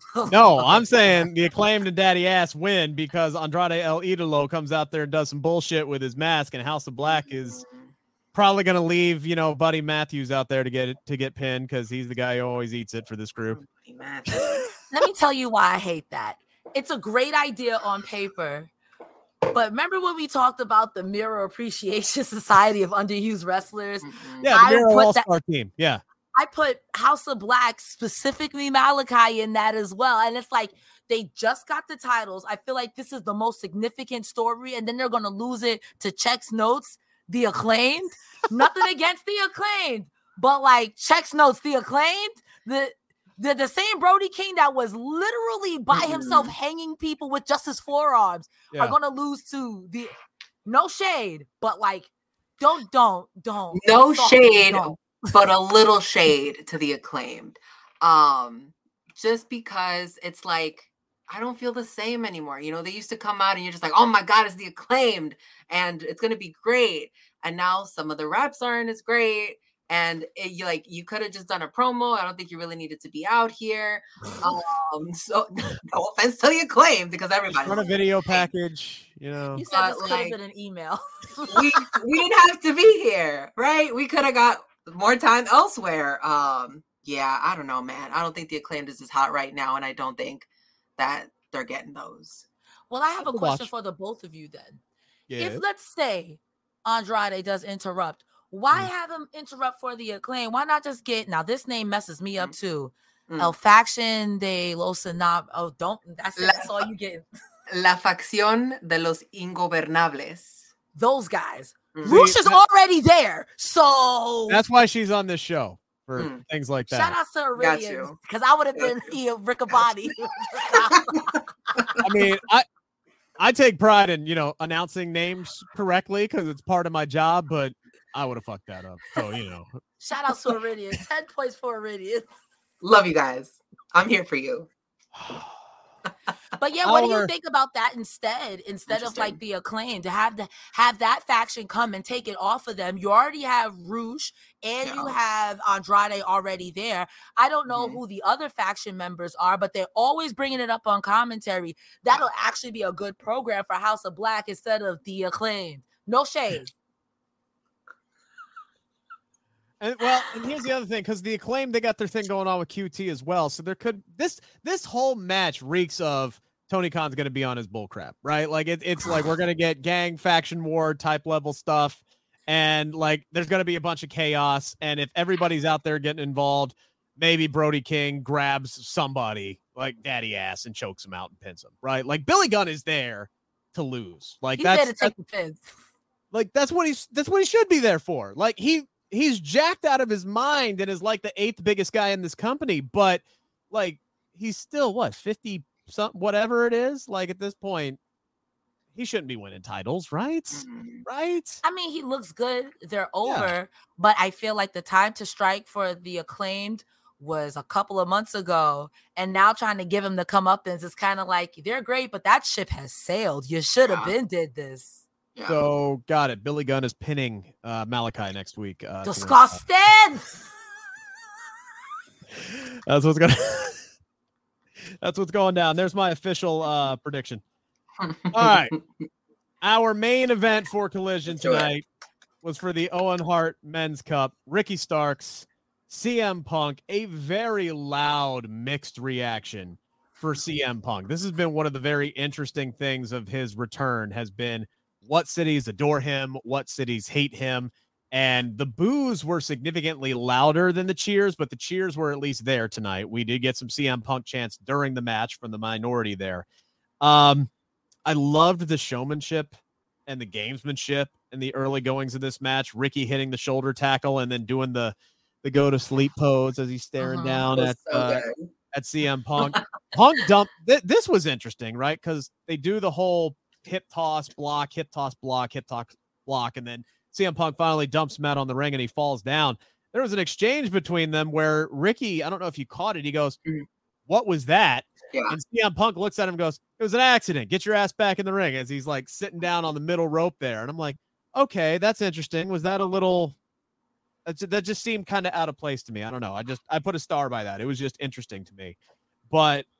No, I'm saying the Acclaimed and Daddy Ass win because Andrade El Idolo comes out there and does some bullshit with his mask, and House of Black is probably going to leave, you know, Buddy Matthews out there to get it to get pinned because he's the guy who always eats it for this group. Let me tell you why I hate that. It's a great idea on paper. But remember when we talked about the Mirror Appreciation Society of Underused Wrestlers? Mm-hmm. Yeah, the Mirror All-Star team. Yeah. I put House of Black, specifically Malachi, in that as well. And it's like they just got the titles. I feel like this is the most significant story, and then they're going to lose it to Check's Notes, the Acclaimed. Nothing against the Acclaimed, but like Check's Notes, the Acclaimed, the the, the same Brody King that was literally by himself hanging people with just his forearms yeah. are going to lose to the, no shade, but like, don't, don't, don't. No shade. Don't. But a little shade to the Acclaimed. Um, just because it's like, I don't feel the same anymore. You know, they used to come out and you're just like, oh my God, it's the Acclaimed and it's going to be great. And now some of the reps aren't as great. And it, you like, you could have just done a promo. I don't think you really needed to be out here. Um, so no offense to the Acclaimed because everybody run a video package, you know. You said this could have been an email. we, we didn't have to be here, right? We could have got more time elsewhere. Um, yeah, I don't know, man. I don't think the Acclaimed is as hot right now, and I don't think that they're getting those. Well, I have a question for the both of you then. Yeah. If let's say Andrade does interrupt, why mm. have him interrupt for the Acclaim? Why not just get, now this name messes me up too. Mm. El Faction de los Inab. Oh, don't, that's, it, that's all you get. La Facción de los Ingobernables. Those guys. Mm-hmm. Roosh is already there, so that's why she's on this show for mm. things like that. Shout out to Iridian, because I would have been here, Riccaboni. I mean, I I take pride in you know announcing names correctly because it's part of my job, but I would have fucked that up. So you know, shout out to Iridian. Ten points for Iridian. Love you guys. I'm here for you. But yeah, what do you think about that instead? Instead of like the Acclaim, to have the have that faction come and take it off of them. You already have Roosh and yeah. you have Andrade already there. I don't know mm-hmm. who the other faction members are, but they're always bringing it up on commentary. That'll actually be a good program for House of Black instead of the Acclaim. No shade. And well, and here's the other thing, because the Acclaim, they got their thing going on with Q T as well. So there could this this whole match reeks of Tony Khan's going to be on his bullcrap, right? Like it, it's like we're going to get gang faction war type level stuff, and like there's going to be a bunch of chaos. And if everybody's out there getting involved, maybe Brody King grabs somebody like Daddy Ass and chokes him out and pins him, right? Like Billy Gunn is there to lose. Like he's that's there to take the pins. Like that's what he's that's what he should be there for. Like he. He's jacked out of his mind and is like the eighth biggest guy in this company, but like he's still what fifty something, whatever it is. Like at this point, he shouldn't be winning titles, right? Right? I mean, he looks good. They're over, yeah. but I feel like the time to strike for the Acclaimed was a couple of months ago, and now trying to give him the comeuppance is kind of like they're great, but that ship has sailed. You should have yeah. been did this. Yeah. So got it. Billy Gunn is pinning uh, Malachi next week. Uh, Disgusted. That's what's going. That's what's going down. There's my official uh, prediction. All right, our main event for Collision tonight was for the Owen Hart Men's Cup. Ricky Starks, C M Punk. A very loud mixed reaction for C M Punk. This has been one of the very interesting things of his return. Has been. What cities adore him, what cities hate him, and the boos were significantly louder than the cheers, but the cheers were at least there tonight. We did get some C M Punk chants during the match from the minority there. Um, I loved the showmanship and the gamesmanship in the early goings of this match. Ricky hitting the shoulder tackle and then doing the the go to sleep pose as he's staring uh-huh. down at so uh, at C M Punk. Punk dump. Th- this was interesting, right? Because they do the whole hip toss, block, hip toss, block, hip toss, block, and then C M Punk finally dumps him out on the ring and he falls down. There was an exchange between them where Ricky, I don't know if you caught it, he goes, what was that? Yeah. And C M Punk looks at him and goes, it was an accident. Get your ass back in the ring, as he's like sitting down on the middle rope there. And I'm like, okay, that's interesting. Was that a little, that just seemed kind of out of place to me. I don't know. I just, I put a star by that. It was just interesting to me. But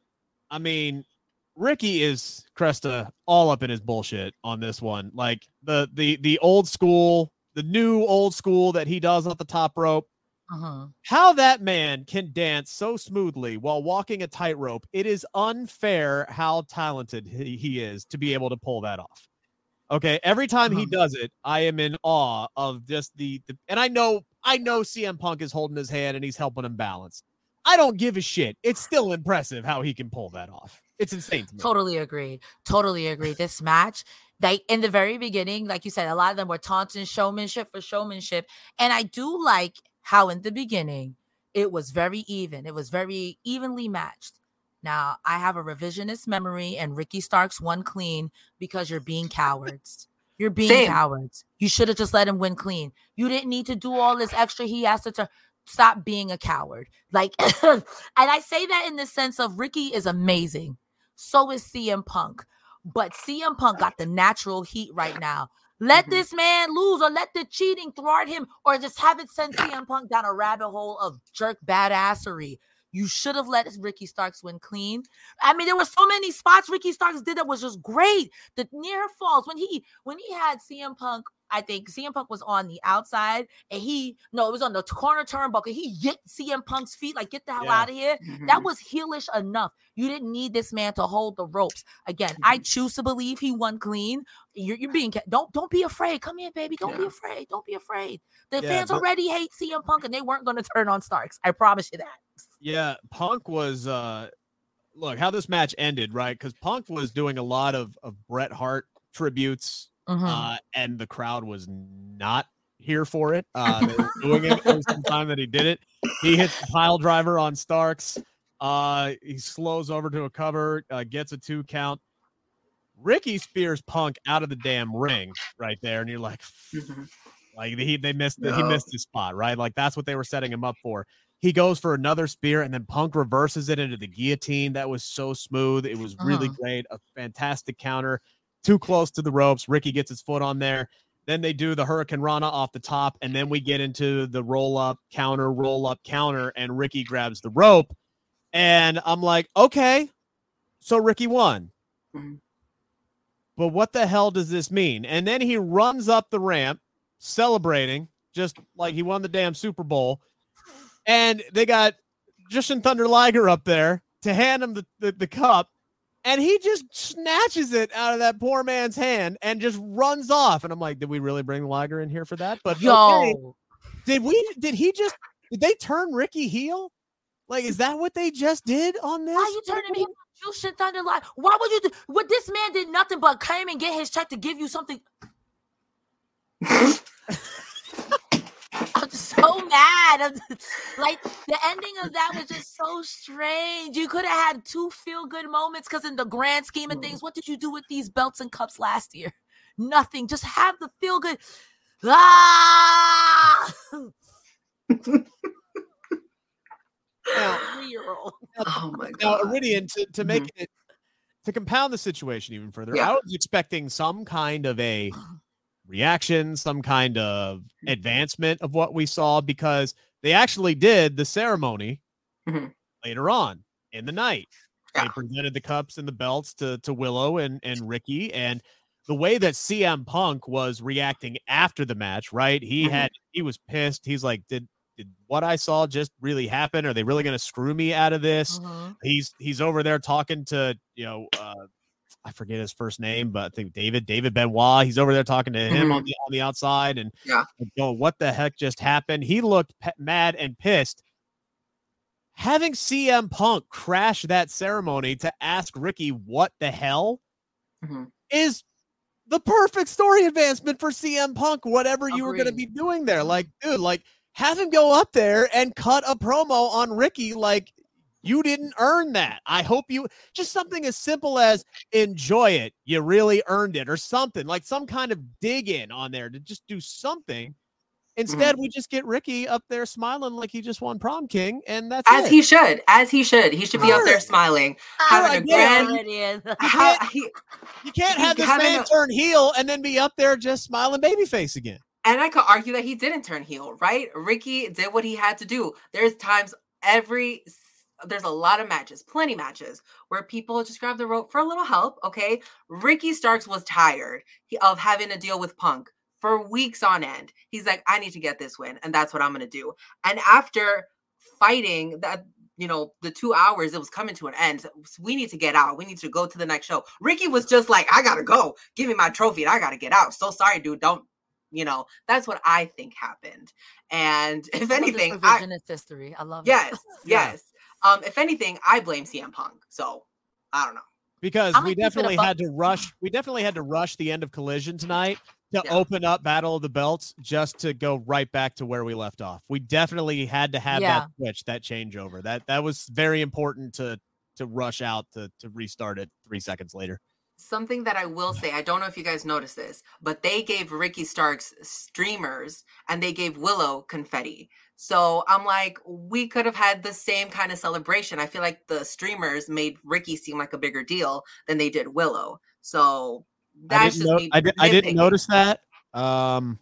I mean, Ricky is Cresta all up in his bullshit on this one. Like the the the old school, the new old school that he does off the top rope. Uh-huh. How that man can dance so smoothly while walking a tightrope, it is unfair how talented he, he is to be able to pull that off. Okay, every time uh-huh. he does it, I am in awe of just the, the and I know I know C M Punk is holding his hand and he's helping him balance. I don't give a shit. It's still impressive how he can pull that off. It's insane to me. Totally agree. Totally agree. This match, they in the very beginning, like you said, a lot of them were taunting showmanship for showmanship, and I do like how in the beginning it was very even. It was very evenly matched. Now, I have a revisionist memory, and Ricky Starks won clean because you're being cowards. You're being Same. cowards. You should have just let him win clean. You didn't need to do all this extra. He has to turn. Stop being a coward. Like, and I say that in the sense of Ricky is amazing. So is C M Punk. But C M Punk got the natural heat right now. Let mm-hmm. this man lose, or let the cheating thwart him, or just have it send C M Punk down a rabbit hole of jerk badassery. You should have let Ricky Starks win clean. I mean, there were so many spots Ricky Starks did that was just great. The near falls when he when he had C M Punk. I think C M Punk was on the outside, and he no, it was on the corner turnbuckle. He yicked C M Punk's feet, like, get the hell yeah. out of here. Mm-hmm. That was heelish enough. You didn't need this man to hold the ropes. Again, mm-hmm. I choose to believe he won clean. You're, you're being don't don't be afraid. Come here, baby. Don't yeah. be afraid. Don't be afraid. The yeah, fans but- already hate C M Punk, and they weren't going to turn on Starks. I promise you that. Yeah, Punk was. Uh, look how this match ended, right? Because Punk was doing a lot of of Bret Hart tributes. Uh-huh. Uh, and the crowd was not here for it. Uh, they were doing it every time that he did it. He hits the pile driver on Starks. Uh, he slows over to a cover, uh, gets a two count. Ricky spears Punk out of the damn ring right there, and you're like, mm-hmm. like he they missed the, no. he missed his spot, right? Like that's what they were setting him up for. He goes for another spear, and then Punk reverses it into the guillotine. That was so smooth. It was really uh-huh. great. A fantastic counter. Too close to the ropes. Ricky gets his foot on there. Then they do the Hurricane Rana off the top, and then we get into the roll-up, counter, roll-up, counter, and Ricky grabs the rope. And I'm like, okay, so Ricky won. Mm-hmm. But what the hell does this mean? And then he runs up the ramp, celebrating, just like he won the damn Super Bowl. And they got Jushin Thunder Liger up there to hand him the, the, the cup. And he just snatches it out of that poor man's hand and just runs off. And I'm like, did we really bring Liger in here for that? But Yo. Okay. Did we, did he just, did they turn Ricky heel? Like, is that what they just did on this? Why are you turning me? You shit Thunder Liger. Why would you do, what this man did nothing but came and get his check to give you something. I'm so mad. I'm just, like, the ending of that was just so strange. You could have had two feel-good moments because in the grand scheme of things, what did you do with these belts and cups last year? Nothing. Just have the feel-good. Ah! Now, three-year-old. Oh my God. Now, Iridian, to, to make mm-hmm. it, to compound the situation even further, yeah. I was expecting some kind of a reaction, some kind of advancement of what we saw, because they actually did the ceremony mm-hmm. later on in the night. Yeah. They presented the cups and the belts to, to Willow and, and Ricky, and the way that C M Punk was reacting after the match, right? He mm-hmm. had, he was pissed. He's like, did, did what I saw just really happen? Are they really going to screw me out of this? Mm-hmm. He's, he's over there talking to, you know, uh, I forget his first name, but I think David, David Benoit. He's over there talking to him mm-hmm. on the on the outside, and yeah, going, what the heck just happened? He looked pe- mad and pissed. Having C M Punk crash that ceremony to ask Ricky what the hell mm-hmm. is the perfect story advancement for C M Punk. Whatever Agreed. You were going to be doing there, like, dude, like have him go up there and cut a promo on Ricky, like. You didn't earn that. I hope you just something as simple as enjoy it. You really earned it, or something like some kind of dig in on there to just do something. Instead, mm-hmm. we just get Ricky up there smiling like he just won prom king, and that's as it. he should, as he should. He should be sure. up there smiling, having a grand. How, he, you can't have this man a, turn heel and then be up there just smiling babyface again. And I could argue that he didn't turn heel, right? Ricky did what he had to do. There's times every. there's a lot of matches, plenty matches where people just grab the rope for a little help. Okay. Ricky Starks was tired of having to deal with Punk for weeks on end. He's like, I need to get this win. And that's what I'm going to do. And after fighting that, you know, the two hours, it was coming to an end. We need to get out. We need to go to the next show. Ricky was just like, I got to go. Give me my trophy and I got to get out. So sorry, dude. Don't, you know, that's what I think happened. And if anything, I, history. I love yes, it. yes. Um, if anything, I blame C M Punk. So I don't know. Because we definitely had to rush. We definitely had to rush the end of Collision tonight to yeah. open up Battle of the Belts just to go right back to where we left off. We definitely had to have yeah. that switch, that changeover. That that was very important to to rush out to to restart it three seconds later. Something that I will say, I don't know if you guys noticed this, but they gave Ricky Starks streamers and they gave Willow confetti. So I'm like, we could have had the same kind of celebration. I feel like the streamers made Ricky seem like a bigger deal than they did Willow. So that's just know, me. I, did, I didn't notice that. Um,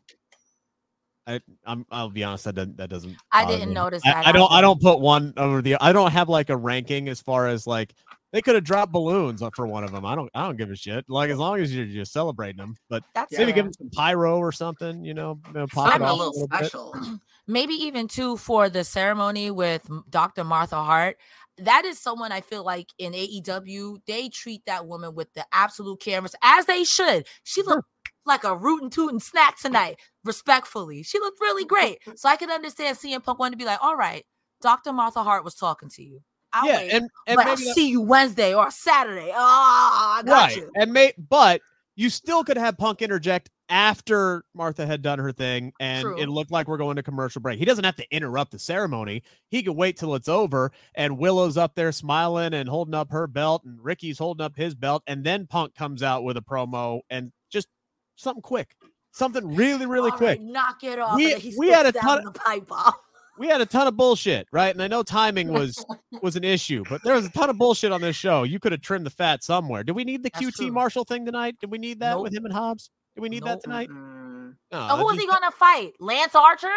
I, I'm, I'll be honest, that doesn't, that doesn't. I didn't me. notice I, that. I don't. I don't put one over the. I don't have like a ranking as far as like they could have dropped balloons for one of them. I don't. I don't give a shit. Like as long as you're just celebrating them. But that's maybe yeah. give them some pyro or something. You know, you know pop it off a little, little special. Maybe even too for the ceremony with Doctor Martha Hart. That is someone I feel like in A E W, they treat that woman with the absolute cameras as they should. She looked like a rootin' tootin' snack tonight, respectfully. She looked really great. So I can understand C M Punk wanting to be like, all right, Doctor Martha Hart was talking to you. I'll yeah, wait, and, and but I'll see that... you Wednesday or Saturday. Oh, I got right. you. And may, but you still could have Punk interject after Martha had done her thing and True. It looked like we're going to commercial break. He doesn't have to interrupt the ceremony. He could wait till it's over and Willow's up there smiling and holding up her belt and Ricky's holding up his belt. And then Punk comes out with a promo and just something quick, something really, really All quick. Right, knock it off. We, he we had a ton of the pipe off. We had a ton of bullshit, right? And I know timing was was an issue, but there was a ton of bullshit on this show. You could have trimmed the fat somewhere. Did we need the That's Q T true. Marshall thing tonight? Did we need that nope. with him and Hobbs? Did we need nope. that tonight? No, so who is he going to fight? Lance Archer?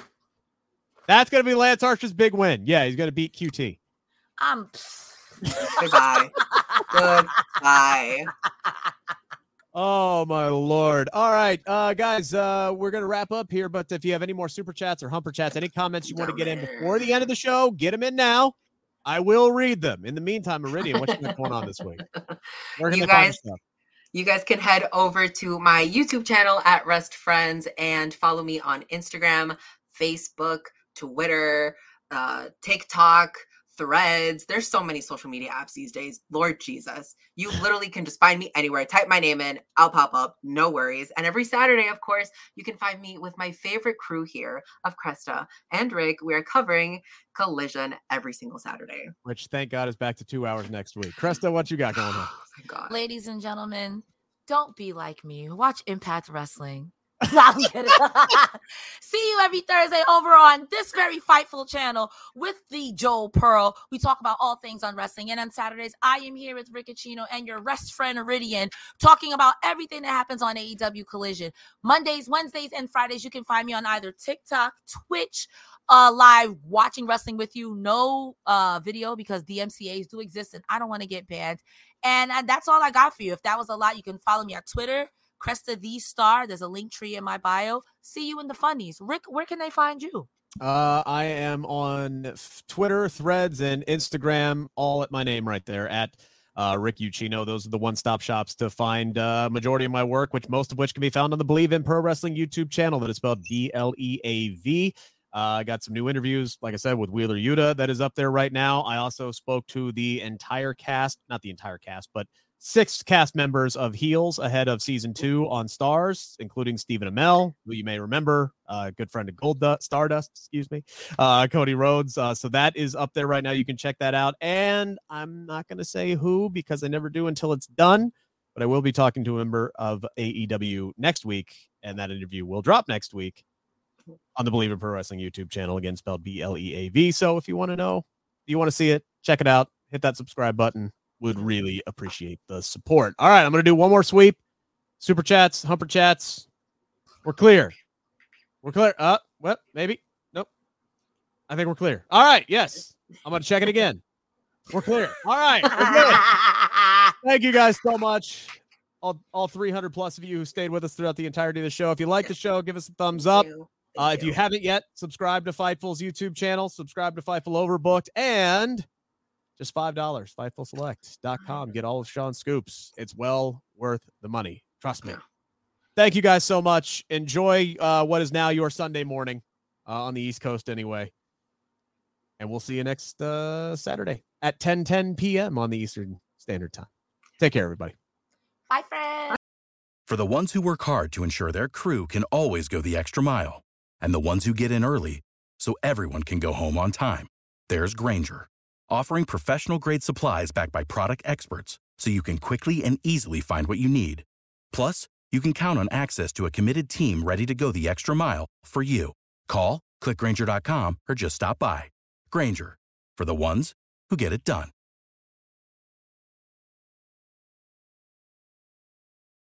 That's going to be Lance Archer's big win. Yeah, he's going to beat Q T. Um. Goodbye. Goodbye. Oh, my Lord. All right, uh, guys, uh, we're going to wrap up here. But if you have any more super chats or humper chats, any comments you want to get in before the end of the show, get them in now. I will read them. In the meantime, Meridian, what you got going on this week? Where can you they find guys, stuff? You guys can head over to my YouTube channel at Rest Friends and follow me on Instagram, Facebook, Twitter, uh, TikTok, Threads. There's so many social media apps these days. Lord Jesus. You literally can just find me anywhere. Type my name in. I'll pop up. No worries. And every Saturday, of course, you can find me with my favorite crew here of Cresta and Rick. We are covering Collision every single Saturday. Which, thank God, is back to two hours next week. Cresta, what you got going on? Oh, my God. Ladies and gentlemen, don't be like me. Watch Impact Wrestling. See you every Thursday over on this very Fightful channel with the Joel Pearl. We talk about all things on wrestling. And on Saturdays, I am here with Riccacino and your rest friend Iridian, talking about everything that happens on A E W Collision. Mondays, Wednesdays, and Fridays, you can find me on either TikTok, Twitch, uh, live watching wrestling with you. No uh, video because D M C As do exist and I don't want to get banned. And uh, that's all I got for you. If that was a lot, you can follow me on Twitter, Cresta the Star. There's a link tree in my bio. See you in the funnies. Rick, where can they find you? Uh, I am on Twitter, Threads, and Instagram, all at my name right there, at uh, Rick Ucchino. Those are the one-stop shops to find uh, majority of my work, which most of which can be found on the Believe in Pro Wrestling YouTube channel that is spelled B L E A V. Uh, I got some new interviews, like I said, with Wheeler Yuta that is up there right now. I also spoke to the entire cast, not the entire cast, but six cast members of Heels ahead of season two on Stars, including Stephen Amell, who you may remember, a uh, good friend of Gold Dust, Stardust, excuse me, uh, Cody Rhodes. Uh, so that is up there right now. You can check that out. And I'm not going to say who because I never do until it's done, but I will be talking to a member of A E W next week, and that interview will drop next week on the Believe in Pro Wrestling YouTube channel, again spelled B L E A V. So if you want to know, if you want to see it, check it out, hit that subscribe button. Would really appreciate the support. All right, I'm going to do one more sweep. Super chats, humper chats. We're clear. We're clear. Uh, what? Maybe. Nope. I think we're clear. All right, yes. I'm going to check it again. We're clear. All right. We're good. Thank you guys so much. All, all three hundred plus of you who stayed with us throughout the entirety of the show. If you like the show, give us a thumbs Thank up. you. Uh, Thank if you haven't yet, subscribe to Fightful's YouTube channel, subscribe to Fightful Overbooked, and just five dollars, Fightful Select dot com. Get all of Sean's scoops. It's well worth the money. Trust me. Yeah. Thank you guys so much. Enjoy uh, what is now your Sunday morning uh, on the East Coast anyway. And we'll see you next uh, Saturday at ten ten p.m. on the Eastern Standard Time. Take care, everybody. Bye, friends. For the ones who work hard to ensure their crew can always go the extra mile, and the ones who get in early so everyone can go home on time, there's Grainger, offering professional-grade supplies backed by product experts so you can quickly and easily find what you need. Plus, you can count on access to a committed team ready to go the extra mile for you. Call, click Grainger dot com, or just stop by. Grainger, for the ones who get it done.